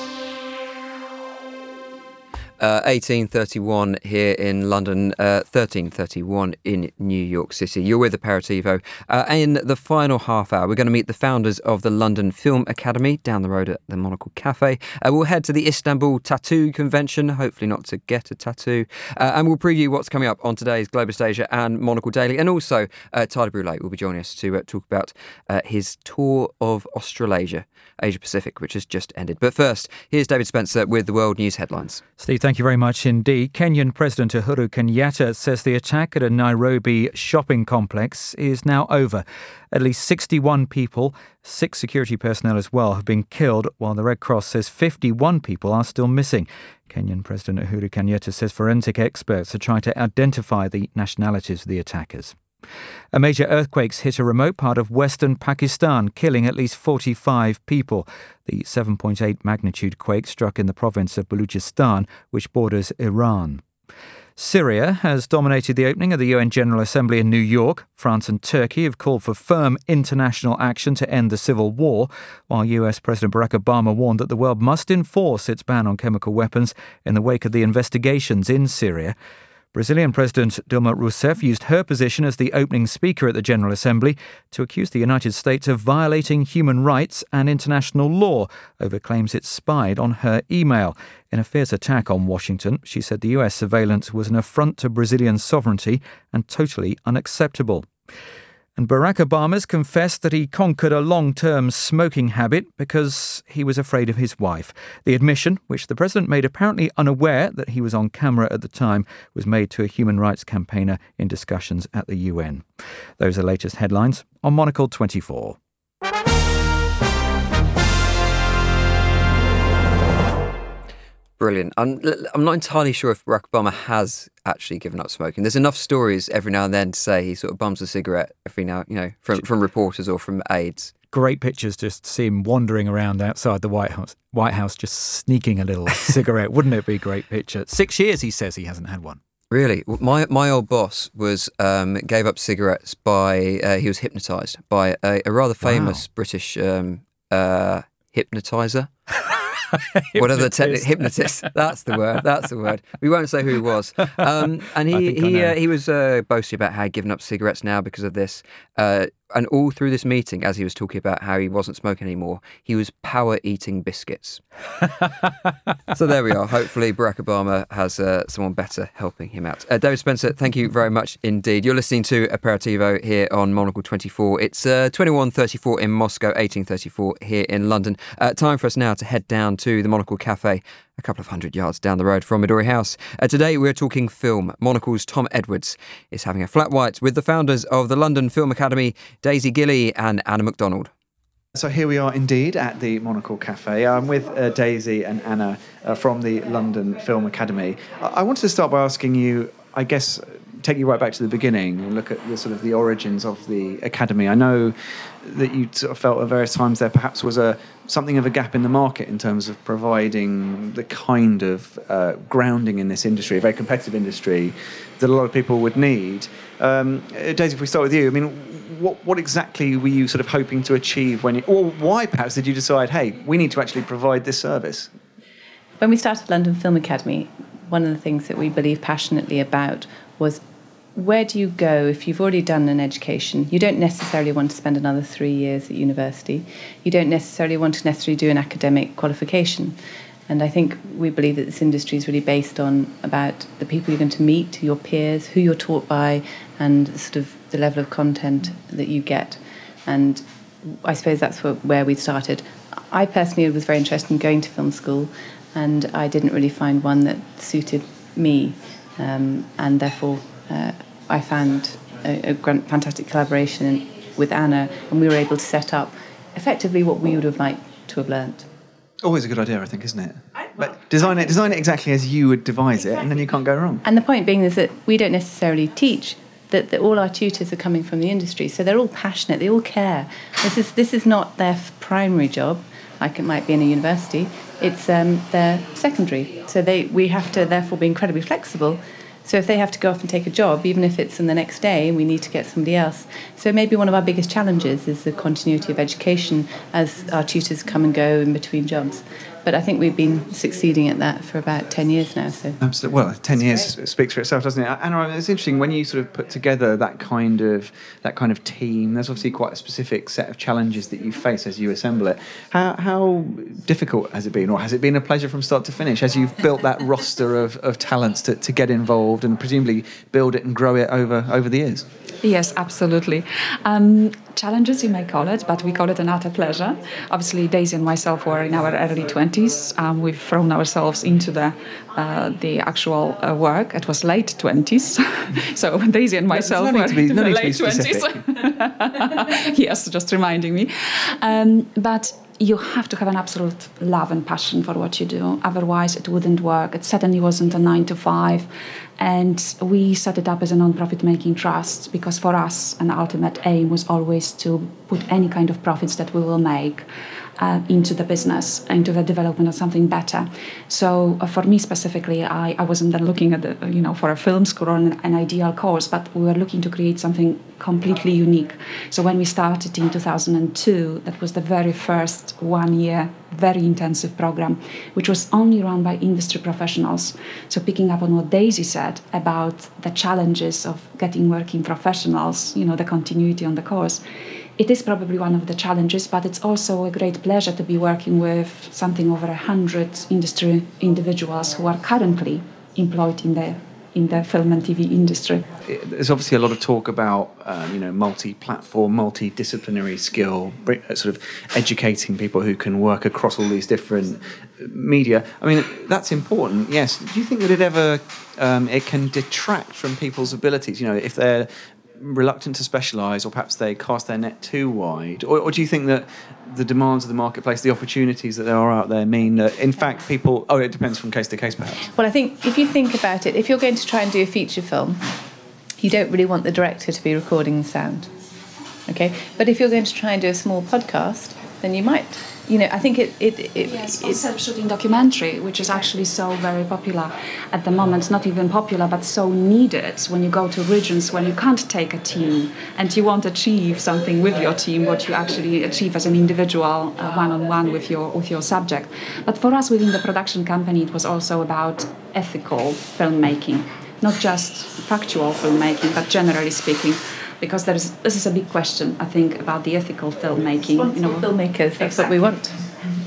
Uh, eighteen thirty-one here in London, uh, thirteen thirty-one in New York City. You're with Aperitivo. Uh, in the final half hour, we're going to meet the founders of the London Film Academy down the road at the Monocle Cafe. Uh, we'll head to the Istanbul Tattoo Convention, hopefully not to get a tattoo. Uh, and we'll preview what's coming up on today's Globus Asia and Monocle Daily. And also, uh, Tyler Brûlé will be joining us to uh, talk about uh, his tour of Australasia, Asia Pacific, which has just ended. But first, here's David Spencer with the world news headlines. Steve, thank you very much indeed. Kenyan President Uhuru Kenyatta says the attack at a Nairobi shopping complex is now over. At least sixty-one people, six security personnel as well, have been killed, while the Red Cross says fifty-one people are still missing. Kenyan President Uhuru Kenyatta says forensic experts are trying to identify the nationalities of the attackers. A major earthquake hit a remote part of western Pakistan, killing at least forty-five people. The seven point eight magnitude quake struck in the province of Balochistan, which borders Iran. Syria has dominated the opening of the U N General Assembly in New York. France and Turkey have called for firm international action to end the civil war, while U S President Barack Obama warned that the world must enforce its ban on chemical weapons in the wake of the investigations in Syria. Brazilian President Dilma Rousseff used her position as the opening speaker at the General Assembly to accuse the United States of violating human rights and international law over claims it spied on her email. In a fierce attack on Washington, she said the U S surveillance was an affront to Brazilian sovereignty and totally unacceptable. And Barack Obama's confessed that he conquered a long-term smoking habit because he was afraid of his wife. The admission, which the president made apparently unaware that he was on camera at the time, was made to a human rights campaigner in discussions at the U N. Those are latest headlines on Monocle twenty-four. Brilliant. I'm, I'm not entirely sure if Barack Obama has actually given up smoking. There's enough stories every now and then to say he sort of bums a cigarette every now, you know, from, from reporters or from aides. Great pictures just see him wandering around outside the White House, White House just sneaking a little cigarette. Wouldn't it be a great picture? Six years, he says he hasn't had one. Really? My my old boss was um, gave up cigarettes by, uh, he was hypnotised by a, a rather famous wow. British um, uh, hypnotiser. What are the technical hypnotist? That's the word. That's the word. We won't say who he was. Um, and he he uh, he was uh, boasting about how he'd given up cigarettes now because of this. Uh, And all through this meeting, as he was talking about how he wasn't smoking anymore, he was power eating biscuits. So there we are. Hopefully Barack Obama has uh, someone better helping him out. Uh, David Spencer, thank you very much indeed. You're listening to Aperitivo here on Monocle twenty-four. It's uh, twenty-one thirty-four in Moscow, eighteen thirty-four here in London. Uh, time for us now to head down to the Monocle Cafe, a couple of hundred yards down the road from Midori House. Uh, today we're talking film. Monocle's Tom Edwards is having a flat white with the founders of the London Film Academy, Daisy Gilley and Anna MacDonald. So here we are indeed at the Monocle Cafe. I'm with uh, Daisy and Anna uh, from the London Film Academy. I-, I wanted to start by asking you, I guess, take you right back to the beginning and look at the sort of the origins of the Academy. I know that you sort of felt at various times there perhaps was a something of a gap in the market in terms of providing the kind of uh, grounding in this industry, a very competitive industry, that a lot of people would need. Um, Daisy, if we start with you, I mean, what what exactly were you sort of hoping to achieve when you, or why perhaps did you decide, hey, we need to actually provide this service? When we started London Film Academy, one of the things that we believed passionately about was, where do you go if you've already done an education? You don't necessarily want to spend another three years at university. You don't necessarily want to necessarily do an academic qualification. And I think we believe that this industry is really based on about the people you're going to meet, your peers, who you're taught by, and sort of the level of content that you get. And I suppose that's where we started. I personally was very interested in going to film school, and I didn't really find one that suited me. Um, and therefore, uh, I found a, a grand, fantastic collaboration with Anna, and we were able to set up effectively what we would have liked to have learnt. Always a good idea, I think, isn't it? But design it, design it exactly as you would devise it, and then you can't go wrong. And the point being is that we don't necessarily teach. That, that all our tutors are coming from the industry, so they're all passionate. They all care. This is this is not their primary job, like it might be in a university. It's um, their secondary. So they we have to therefore be incredibly flexible. So if they have to go off and take a job, even if it's in the next day, we need to get somebody else. So maybe one of our biggest challenges is the continuity of education as our tutors come and go in between jobs. But I think we've been succeeding at that for about ten years now. So absolutely, well, ten years great. Speaks for itself, doesn't it? Anna, it's interesting when you sort of put together that kind of that kind of team. There's obviously quite a specific set of challenges that you face as you assemble it. How how difficult has it been, or has it been a pleasure from start to finish as you've built that roster of, of talents to, to get involved and presumably build it and grow it over over the years? Yes, absolutely. Um, challenges, you may call it, but we call it an utter pleasure. Obviously, Daisy and myself were in our early twenties. Um, we've thrown ourselves into the uh, the actual uh, work. It was late twenties. So Daisy and myself yeah, no were be, in no the late twenties. Yes, just reminding me. Um, but you have to have an absolute love and passion for what you do. Otherwise, it wouldn't work. It certainly wasn't a nine to five. And we set it up as a non-profit making trust because for us, an ultimate aim was always to put any kind of profits that we will make uh, into the business, into the development of something better. So uh, for me specifically, I, I wasn't then looking at the, you know, for a film school or an, an ideal course, but we were looking to create something completely unique. So when we started in two thousand two, that was the very first one-year, very intensive program, which was only run by industry professionals. So picking up on what Daisy said about the challenges of getting working professionals, you know, the continuity on the course, it is probably one of the challenges, but it's also a great pleasure to be working with something over a hundred industry individuals who are currently employed in the in the film and T V industry. There's obviously a lot of talk about um, you know, multi-platform, multidisciplinary skill, sort of educating people who can work across all these different media. I mean, that's important, yes. Do you think that it ever um, it can detract from people's abilities? You know, if they're reluctant to specialise, or perhaps they cast their net too wide, or, or do you think that the demands of the marketplace, the opportunities that there are out there, mean that in fact people, oh, it depends from case to case perhaps? Well, I think if you think about it, if you're going to try and do a feature film, you don't really want the director to be recording the sound, okay? But if you're going to try and do a small podcast, then you might. You know, I think it... it, it yes, it's self-shooting documentary, which is actually so very popular at the moment. Not even popular, but so needed when you go to regions when you can't take a team and you want to achieve something with your team, what you actually achieve as an individual, uh, one-on-one with your with your subject. But for us within the production company, it was also about ethical filmmaking, not just factual filmmaking, but generally speaking. because there is this is a big question, I think, about the ethical filmmaking. You know, filmmakers. That's exactly. what we want.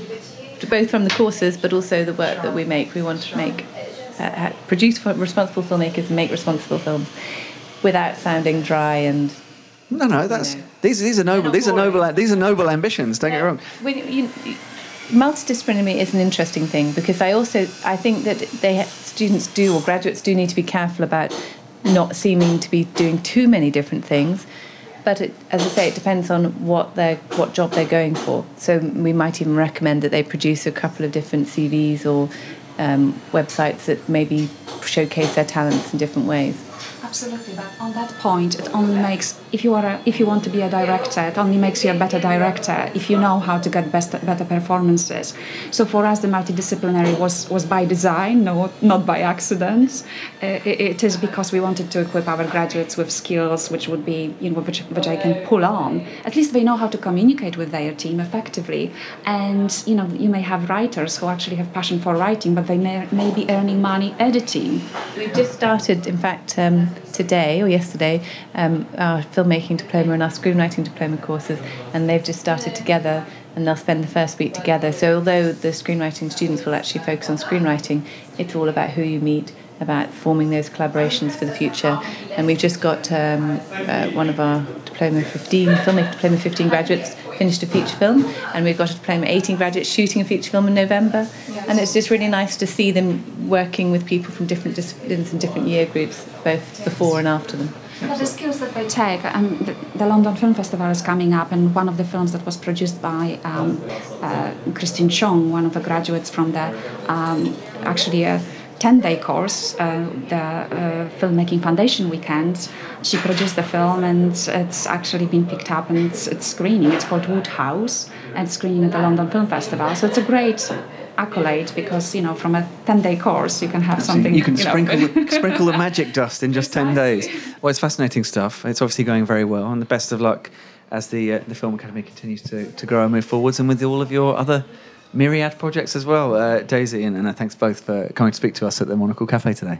Both from the courses, but also the work that we make. We want to make, uh, produce responsible filmmakers and make responsible films, without sounding dry and. No, no, that's you know, these. These are noble. These are noble. These are noble ambitions. Don't yeah. get me wrong. When you, multidisciplinary is an interesting thing because I also I think that they students do or graduates do need to be careful about not seeming to be doing too many different things. But it, as I say, it depends on what they what job they're going for. So we might even recommend that they produce a couple of different C Vs or um, websites that maybe showcase their talents in different ways. Absolutely, but on that point, it only makes if you are a, if you want to be a director, it only makes you a better director if you know how to get best better performances. So for us, the multidisciplinary was was by design, no, not by accident. Uh, it, it is because we wanted to equip our graduates with skills which would be, you know, which which I can pull on. At least they know how to communicate with their team effectively. And you know, you may have writers who actually have passion for writing, but they may, may be earning money editing. We've just started, in fact. Um, today or yesterday um, our filmmaking diploma and our screenwriting diploma courses, and they've just started together and they'll spend the first week together. So although the screenwriting students will actually focus on screenwriting, it's all about who you meet, about forming those collaborations for the future. And we've just got um, uh, one of our diploma fifteen filmmaking diploma fifteen graduates finished a feature film, and we've got a diploma eighteen graduates shooting a feature film in November. Yes. And it's just really nice to see them working with people from different disciplines and different year groups, both before and after them. But the skills that they take, and the, the London Film Festival is coming up, and one of the films that was produced by um, uh, Christine Chong, one of the graduates from the um, actually a ten-day course, uh, the uh, Filmmaking Foundation weekend. She produced the film, and it's actually been picked up, and it's, it's screening. It's called Woodhouse, and it's screening at the London Film Festival. So it's a great accolade because, you know, from a ten-day course you can have something. You can you sprinkle know. the, sprinkle the magic dust in just ten days. Well, it's fascinating stuff. It's obviously going very well, and the best of luck as the uh, the Film Academy continues to, to grow and move forwards, and with all of your other myriad projects as well. Uh, Daisy and Anna, thanks both for coming to speak to us at the Monocle Cafe today.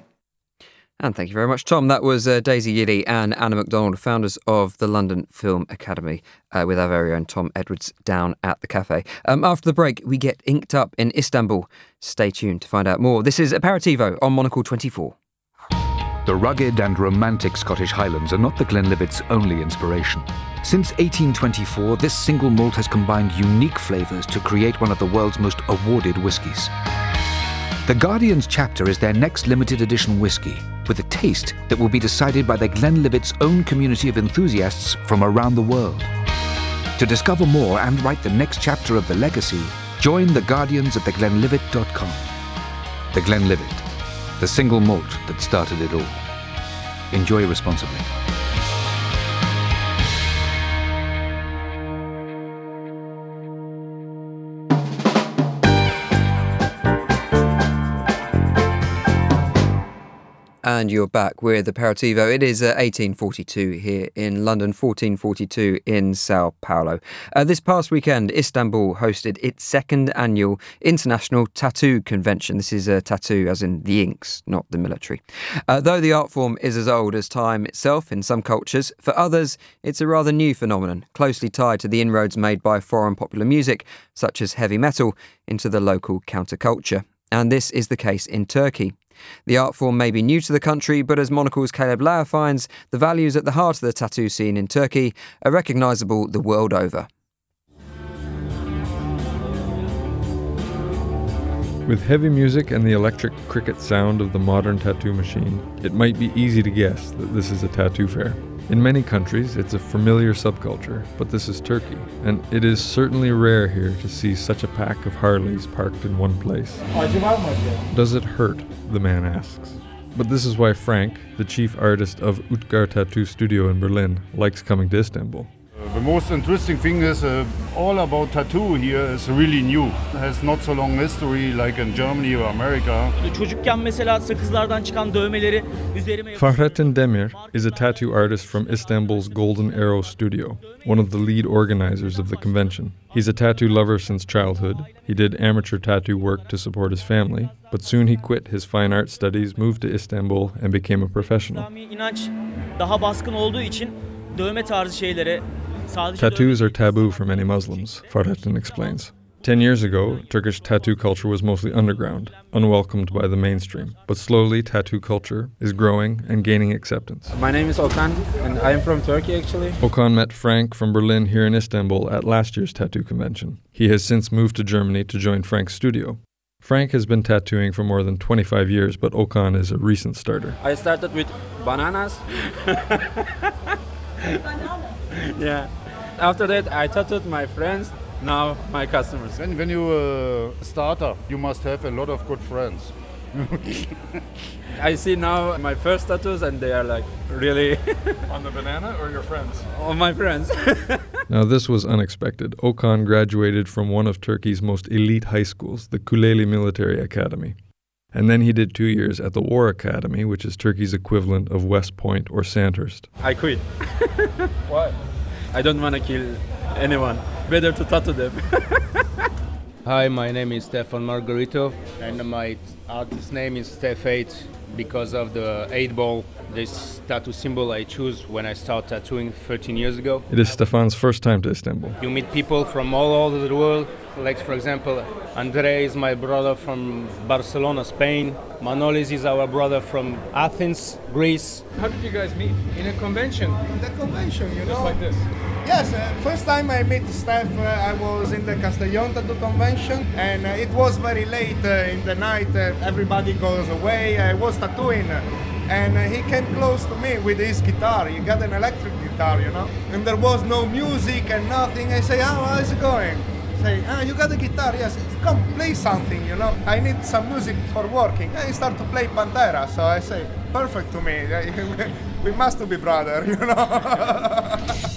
And thank you very much, Tom. That was uh, Daisy Yiddy and Anna MacDonald, founders of the London Film Academy, uh, with our very own Tom Edwards down at the cafe. Um, after the break, we get inked up in Istanbul. Stay tuned to find out more. This is Aperitivo on Monocle twenty-four. The rugged and romantic Scottish Highlands are not the Glenlivet's only inspiration. Since eighteen twenty-four, this single malt has combined unique flavours to create one of the world's most awarded whiskies. The Guardian's chapter is their next limited edition whiskey, with a taste that will be decided by the Glenlivet's own community of enthusiasts from around the world. To discover more and write the next chapter of the legacy, join the Guardians at the glenlivet dot com. The Glenlivet, the single malt that started it all. Enjoy responsibly. And you're back with Aperitivo. It is uh, eighteen forty-two here in London, fourteen forty-two in Sao Paulo. Uh, this past weekend, Istanbul hosted its second annual International Tattoo Convention. This is a uh, tattoo as in the inks, not the military. Uh, though the art form is as old as time itself in some cultures, for others, it's a rather new phenomenon, closely tied to the inroads made by foreign popular music, such as heavy metal, into the local counterculture. And this is the case in Turkey. The art form may be new to the country, but as Monocle's Caleb Lauer finds, the values at the heart of the tattoo scene in Turkey are recognisable the world over. With heavy music and the electric cricket sound of the modern tattoo machine, it might be easy to guess that this is a tattoo fair. In many countries, it's a familiar subculture, but this is Turkey, and it is certainly rare here to see such a pack of Harleys parked in one place. Does it hurt? The man asks. But this is why Frank, the chief artist of Utgar Tattoo Studio in Berlin, likes coming to Istanbul. The most interesting thing is uh, all about tattoo here is really new. It has not so long history like in Germany or America. Fahrettin Demir is a tattoo artist from Istanbul's Golden Arrow Studio, one of the lead organizers of the convention. He's a tattoo lover since childhood. He did amateur tattoo work to support his family, but soon he quit his fine art studies, moved to Istanbul, and became a professional. Tattoos are taboo for many Muslims, Fahrettin explains. Ten years ago, Turkish tattoo culture was mostly underground, unwelcomed by the mainstream. But slowly, tattoo culture is growing and gaining acceptance. My name is Okan, and I am from Turkey, actually. Okan met Frank from Berlin here in Istanbul at last year's tattoo convention. He has since moved to Germany to join Frank's studio. Frank has been tattooing for more than twenty-five years, but Okan is a recent starter. I started with bananas. Yeah. After that, I tattooed my friends. Now my customers. When, when you're a starter, you must have a lot of good friends. I see now my first tattoos and they are like really... On the banana or your friends? On my friends. Now this was unexpected. Okan graduated from one of Turkey's most elite high schools, the Kuleli Military Academy. And then he did two years at the War Academy, which is Turkey's equivalent of West Point or Sandhurst. I quit. Why? I don't want to kill anyone. Better to tattoo them. Hi, my name is Stefan Margarito, and my artist name is Steph eight because of the eight ball, this tattoo symbol I choose when I started tattooing thirteen years ago. It is Stefan's first time to Istanbul. You meet people from all over the world, like for example, Andrei is my brother from Barcelona, Spain. Manolis is our brother from Athens, Greece. How did you guys meet? In a convention. The convention, you know. Just like this? Yes, uh, first time I met Steph, uh, I was in the Castellón Tattoo Convention, and uh, it was very late uh, in the night, uh, everybody goes away, I was tattooing, uh, and uh, he came close to me with his guitar, he got an electric guitar, you know, and there was no music and nothing. I say, oh, how is it going? Say, ah, you got a guitar? Yes, come play something, you know, I need some music for working. I start to play Pantera, so I say, perfect to me, we must be brother, you know.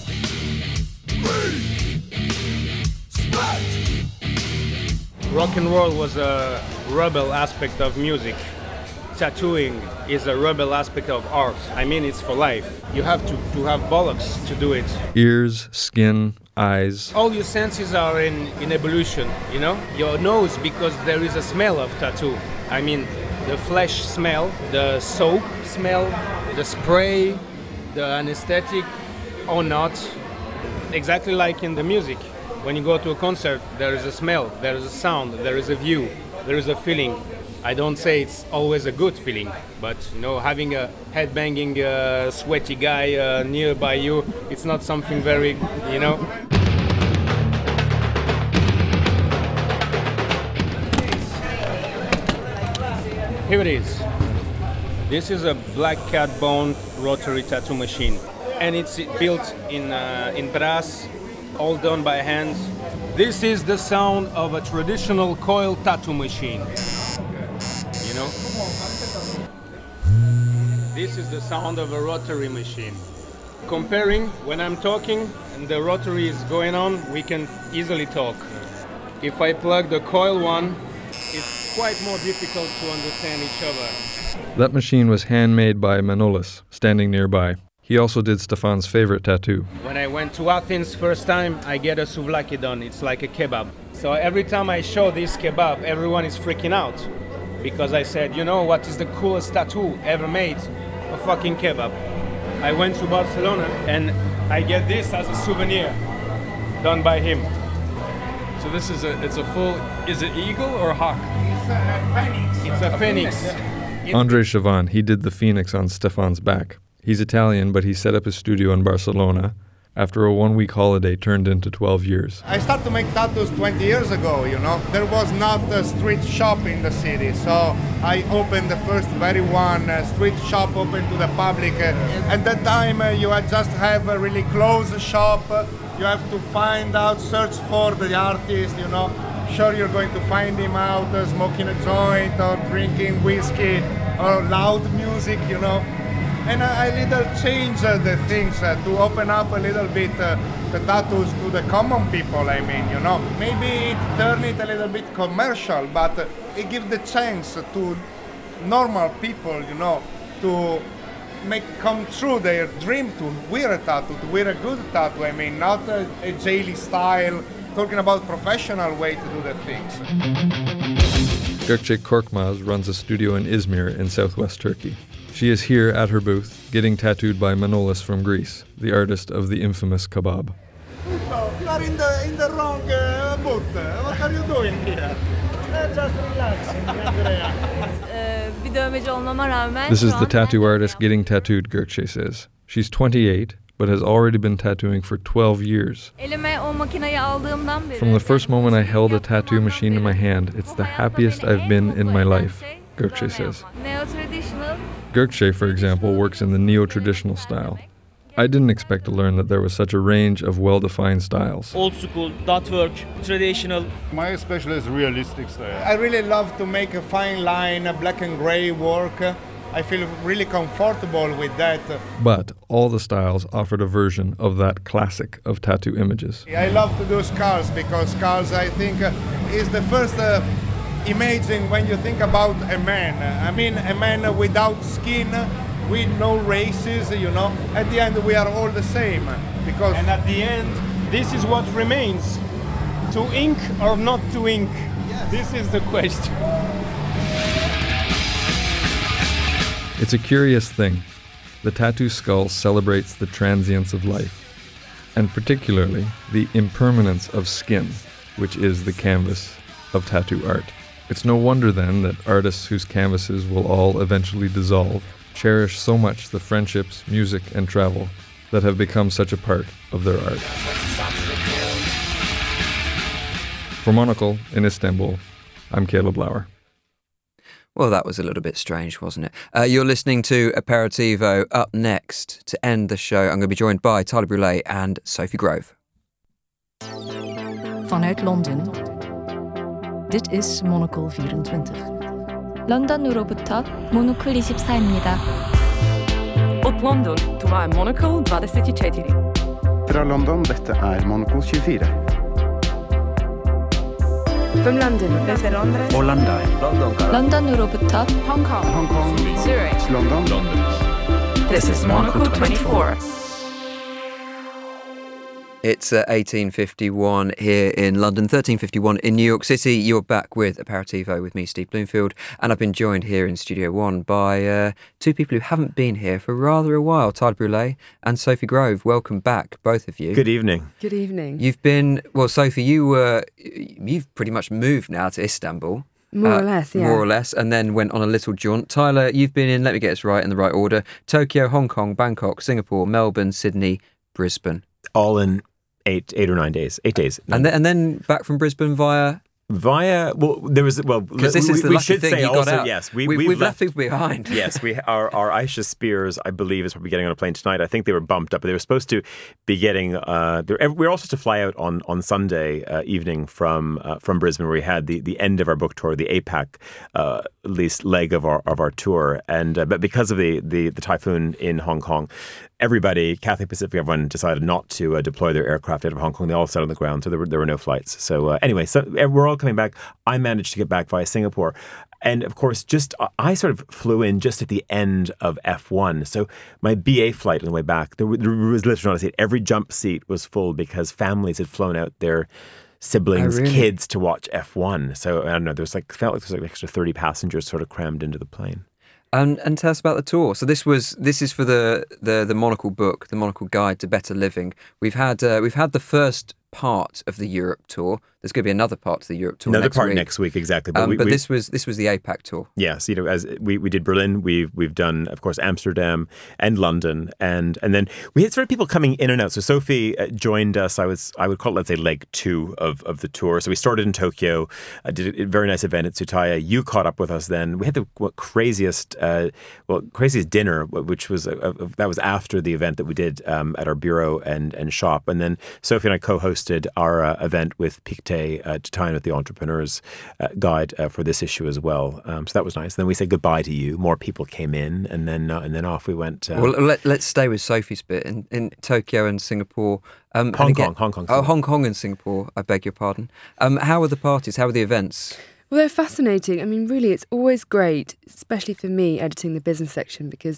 Rock and roll was a rebel aspect of music. Tattooing is a rebel aspect of art. I mean, it's for life. You have to, to have bollocks to do it. Ears, skin, eyes. All your senses are in, in evolution, you know? Your nose, because there is a smell of tattoo. I mean, the flesh smell, the soap smell, the spray, the anesthetic or not. Exactly like in the music. When you go to a concert, there is a smell, there is a sound, there is a view, there is a feeling. I don't say it's always a good feeling, but you know, having a headbanging, uh, sweaty guy uh, nearby you, it's not something very, you know. Here it is. This is a Black Cat Bone rotary tattoo machine, and it's built in uh, in brass, all done by hand. This is the sound of a traditional coil tattoo machine. You know? This is the sound of a rotary machine. Comparing, when I'm talking and the rotary is going on, we can easily talk. If I plug the coil one, it's quite more difficult to understand each other. That machine was handmade by Manolis, standing nearby. He also did Stefan's favorite tattoo. When I went to Athens first time, I get a souvlaki done. It's like a kebab. So every time I show this kebab, everyone is freaking out. Because I said, you know what is the coolest tattoo ever made? A fucking kebab. I went to Barcelona and I get this as a souvenir done by him. So this is a, it's a full, is it eagle or hawk? It's a phoenix. It's a phoenix. Andre Chavan, he did the phoenix on Stefan's back. He's Italian, but he set up his studio in Barcelona after a one-week holiday turned into twelve years. I started to make tattoos twenty years ago, you know. There was not a street shop in the city, so I opened the first very one uh, street shop open to the public. Uh, at that time, uh, you just have a really close shop. Uh, you have to find out, search for the artist, you know. Sure, you're going to find him out uh, smoking a joint or drinking whiskey or loud music, you know. And I, I little change uh, the things uh, to open up a little bit uh, the tattoos to the common people, I mean, you know. Maybe it turn it a little bit commercial, but uh, it gives the chance to normal people, you know, to make come true their dream to wear a tattoo, to wear a good tattoo, I mean, not a, a jaily style, talking about professional way to do the things. Gökçe Korkmaz runs a studio in Izmir in southwest Turkey. She is here at her booth, getting tattooed by Manolis from Greece, the artist of the infamous kebab. You are in the, in the wrong uh, booth. What are you doing here? Uh, just relaxing, Andrea. This is the tattoo artist getting tattooed, Gökçe says. She's twenty-eight, but has already been tattooing for twelve years. From the first moment I held a tattoo machine in my hand, it's the happiest I've been in my life, Gökçe says. Gökçe, for example, works in the neo-traditional style. I didn't expect to learn that there was such a range of well-defined styles. Old school, dot work, traditional. My specialty is realistic style. I really love to make a fine line, a black and gray work. I feel really comfortable with that. But all the styles offered a version of that classic of tattoo images. I love to do skulls because skulls, I think, uh, is the first uh, imaging when you think about a man. I mean, a man without skin, with no races, you know. At the end, we are all the same. Because and at the end, this is what remains. To ink or not to ink? Yes. This is the question. It's a curious thing. The tattoo skull celebrates the transience of life, and particularly the impermanence of skin, which is the canvas of tattoo art. It's no wonder then that artists whose canvases will all eventually dissolve cherish so much the friendships, music, and travel that have become such a part of their art. For Monocle in Istanbul, I'm Caleb Lauer. Well, that was a little bit strange, wasn't it? Uh, you're listening to Aperitivo. Up next, to end the show, I'm going to be joined by Tyler Brûlé and Sophie Grove. Vanuit Londen. Dit is Monocle vierentwintig. 런던으로부터 모노클 이십사입니다. Od London to my Monocle dvadesет četiri. Fra London, dette er Monocle tjuefire. From London, dette Londres. Orlando. London. 런던으로부터 Hong Kong. Hong Kong. Zurich. London. London. This is Monocle twenty-four. It's uh, eighteen fifty-one here in London, thirteen fifty-one in New York City. You're back with Aperitivo with me, Steve Bloomfield, and I've been joined here in Studio One by uh, two people who haven't been here for rather a while, Tyler Brûlé and Sophie Grove. Welcome back, both of you. Good evening. Good evening. You've been, well, Sophie, you were, you've pretty much moved now to Istanbul. More uh, or less, yeah. More or less, and then went on a little jaunt. Tyler, you've been in, let me get this right in the right order, Tokyo, Hong Kong, Bangkok, Singapore, Melbourne, Sydney, Brisbane. All in eight eight or nine days. Eight days. And then, and then back from Brisbane via... Via, well, there was, well, because this we, is the we lucky should thing say you got also, out. yes, we, we, we've, we've left, left people behind. Yes, we our, our Aisha Spears, I believe, is probably getting on a plane tonight. I think they were bumped up, but they were supposed to be getting, uh, we were all supposed to fly out on, on Sunday uh, evening from uh, from Brisbane, where we had the, the end of our book tour, the APAC, uh, at least leg of our of our tour. And uh, but because of the, the, the typhoon in Hong Kong, everybody, Cathay Pacific, everyone decided not to uh, deploy their aircraft out of Hong Kong. They all sat on the ground, so there were there were no flights. So uh, anyway, so we're all coming back. I managed to get back via Singapore. And of course, just I sort of flew in just at the end of F one. So my B A flight on the way back, there, there was literally not a seat. Every jump seat was full because families had flown out their siblings, oh, really? kids to watch F one. So I don't know, there was like, felt like there was like an extra thirty passengers sort of crammed into the plane. And and tell us about the tour. So this was this is for the the the Monocle book, the Monocle Guide to Better Living. We've had uh, we've had the first part of the Europe tour. There's going to be another part to the Europe tour. Another next part week. next week, exactly. But, um, we, but we, this was this was the APAC tour. Yes, you know, as we, we did Berlin, we've we've done, of course, Amsterdam and London, and and then we had sort of people coming in and out. So Sophie uh, joined us. I was I would call it, let's say, leg two of, of the tour. So we started in Tokyo, uh, did a very nice event at Tsutaya. You caught up with us then. We had the what, craziest uh, well craziest dinner, which was a, a, that was after the event that we did um, at our bureau and and shop, and then Sophie and I co-hosted our uh, event with Pictet uh, to tie in with the Entrepreneur's uh, Guide uh, for this issue as well. Um, so that was nice. And then we said goodbye to you. More people came in, and then uh, and then off we went. Uh, well, let, let's stay with Sophie's bit in, in Tokyo and Singapore. Um, Hong and again, Kong, Hong Kong. Oh, Hong Kong and Singapore. I beg your pardon. Um, how are the parties? How are the events? Well, they're fascinating. I mean, really, it's always great, especially for me, editing the business section, because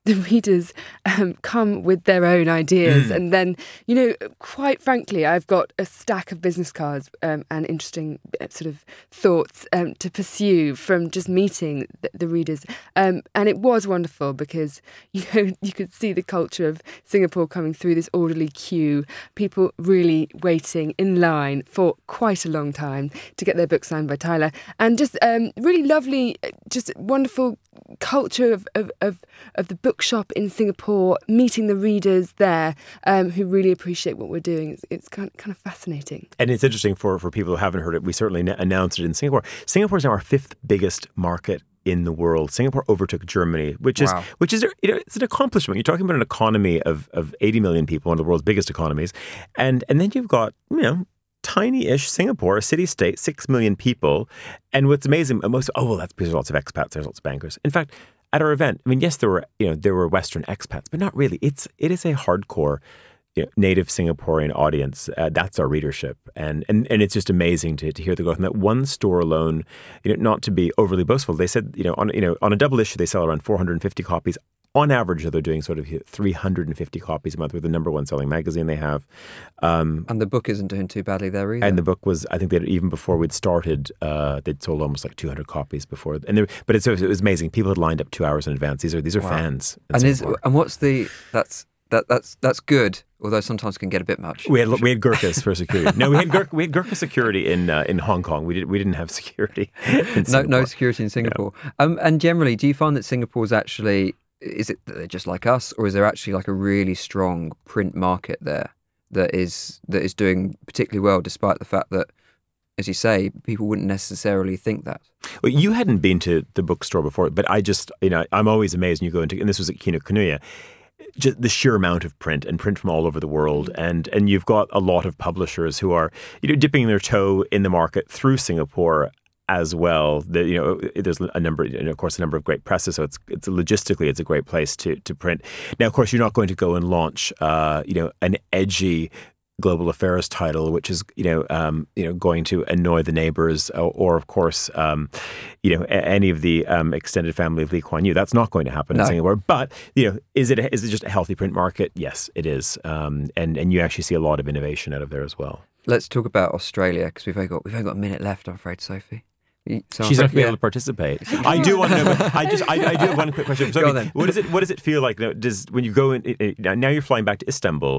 the readers um, come with their own ideas. Mm. And then, you know, quite frankly, I've got a stack of business cards um, and interesting uh, sort of thoughts um, to pursue from just meeting the, the readers. Um, and it was wonderful because, you know, you could see the culture of Singapore coming through this orderly queue, people really waiting in line for quite a long time to get their book signed by Tyler. And just um, really lovely, just wonderful culture of, of, of, of the bookshop in Singapore, meeting the readers there um, who really appreciate what we're doing. It's, it's kind, of, kind of fascinating. And it's interesting for, for people who haven't heard it, we certainly n- announced it in Singapore. Singapore is now our fifth biggest market in the world. Singapore overtook Germany, which is, wow. which is you know, it's an accomplishment. You're talking about an economy of, of eighty million people, one of the world's biggest economies. And, and then you've got, you know, tiny-ish Singapore, a city-state, six million people. And what's amazing, most, oh, well, that's because there's lots of expats, there's lots of bankers. In fact, at our event, I mean, yes, there were, you know, there were Western expats, but not really. It's, it is a hardcore, you know, native Singaporean audience. Uh, that's our readership. And, and, and it's just amazing to, to hear the growth. And that one store alone, you know, not to be overly boastful, they said, you know, on, you know, on a double issue, they sell around four hundred fifty copies. On average, they're doing sort of three hundred fifty copies a month. We're the number one selling magazine they have. Um, and the book isn't doing too badly there either. And the book was, I think that even before we'd started, uh, they'd sold almost like two hundred copies before. And there, but it's, it was amazing. People had lined up two hours in advance. These are these are wow. fans. And is and what's the that's that that's that's good. Although sometimes can get a bit much. We had we had Gurkhas for security. No, we had Gurkha, we had Gurkha security in uh, in Hong Kong. We did we didn't have security. In no no security in Singapore. Yeah. Um, and generally, do you find that Singapore's actually, is it that they're just like us, or is there actually like a really strong print market there that is that is doing particularly well, despite the fact that, as you say, people wouldn't necessarily think that? Well, you hadn't been to the bookstore before, but I just, you know, I'm always amazed when you go into, and this was at Kinokuniya, just the sheer amount of print and print from all over the world. And and you've got a lot of publishers who are, you know, dipping their toe in the market through Singapore as well. The, you know, there's a number, and of course, a number of great presses. So it's it's logistically, it's a great place to to print. Now, of course, you're not going to go and launch, uh, you know, an edgy global affairs title, which is, you know, um, you know, going to annoy the neighbors, or, or of course, um, you know, a- any of the um, extended family of Lee Kuan Yew. That's not going to happen no. in Singapore. But, you know, is it is it just a healthy print market? Yes, it is, um, and and you actually see a lot of innovation out of there as well. Let's talk about Australia, because we've only got we've only got a minute left, I'm afraid, Sophie. So She's not going to be able to participate. I do want to know. But I just, I, I do have one quick question. So, what does it, what does it feel like? You know, does when you go in? Now you're flying back to Istanbul.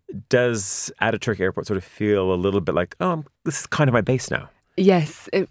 Does Ataturk Airport sort of feel a little bit like, oh, this is kind of my base now? Yes, it,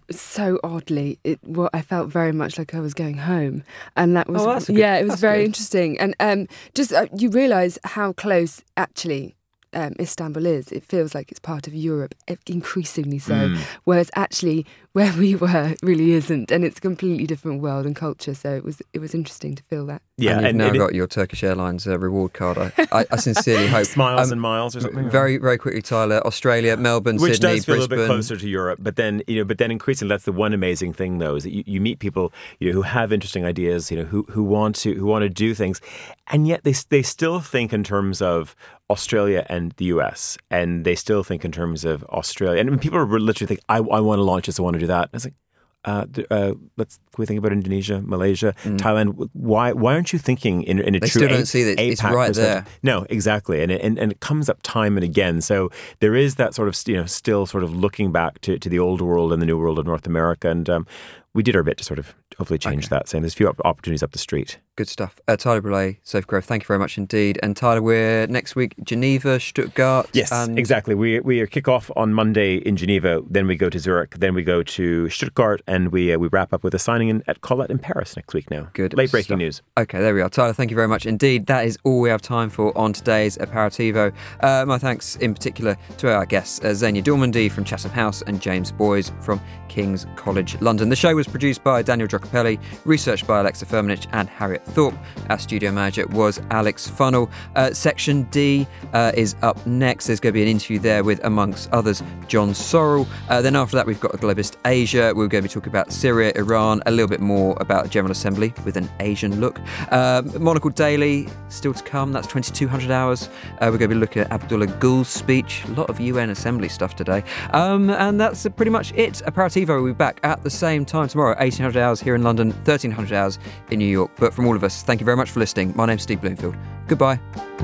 so oddly, it well, I felt very much like I was going home, and that was oh, that's good, yeah, it was that's very good. interesting, and um, just uh, you realise how close actually. Um, Istanbul is. It feels like it's part of Europe, increasingly so, mm. whereas actually where we were really isn't, and it's a completely different world and culture. So it was it was interesting to feel that. Yeah, and you've and, now and got it, your Turkish Airlines uh, reward card. I, I, I sincerely hope Smiles um, and Miles or something. Very very quickly, Tyler. Australia, Melbourne, which Sydney, does feel Brisbane. a little bit closer to Europe, but then you know, but then increasingly, that's the one amazing thing though, is that you, you meet people you know who have interesting ideas, you know, who who want to who want to do things, and yet they they still think in terms of Australia and the U S, and they still think in terms of Australia. And people are literally think, I, I want to launch this, I want to do that. And it's like, uh, uh, let's can we think about Indonesia, Malaysia, mm. Thailand? Why why aren't you thinking in, in a they true still don't a, see that it's APAC right there? No, exactly, and it, and and it comes up time and again. So there is that sort of you know still sort of looking back to, to the old world and the new world of North America, and um, we did our bit to sort of hopefully change okay. that. Saying there's a few opportunities up the street. Good stuff. Uh, Tyler Brûlé, Sophie Grove, thank you very much indeed. And Tyler, we're next week, Geneva, Stuttgart. Yes, and... exactly. We we are kick off on Monday in Geneva, then we go to Zurich, then we go to Stuttgart, and we uh, we wrap up with a signing in, at Colette in Paris next week now. Good Late breaking stuff. news. Okay, there we are. Tyler, thank you very much indeed. That is all we have time for on today's Aperitivo. Uh, my thanks in particular to our guests, uh, Xenia Dormandy from Chatham House and James Boys from King's College London. The show was produced by Daniel Giacopelli, researched by Alexa Firmenich and Harriet Thorpe. Our studio manager was Alex Funnell. Uh, Section D uh, is up next. There's going to be an interview there with, amongst others, John Sorrell. Uh, then after that, we've got a Globist Asia. We're going to be talking about Syria, Iran, a little bit more about the General Assembly with an Asian look. Uh, Monocle Daily, still to come. That's twenty-two hundred hours. Uh, we're going to be looking at Abdullah Gül's speech. A lot of U N Assembly stuff today. Um, and that's pretty much it. Aperitivo will be back at the same time tomorrow, eighteen hundred hours here here in London, thirteen hundred hours in New York. But from all of us, thank you very much for listening. My name's Steve Bloomfield. Goodbye.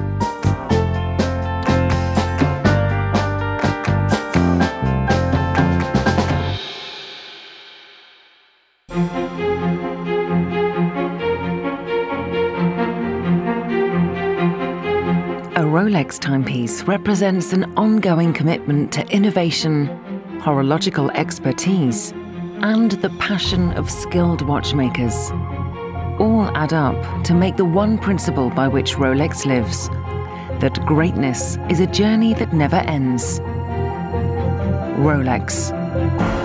A Rolex timepiece represents an ongoing commitment to innovation, horological expertise, and the passion of skilled watchmakers. All add up to make the one principle by which Rolex lives, that greatness is a journey that never ends. Rolex.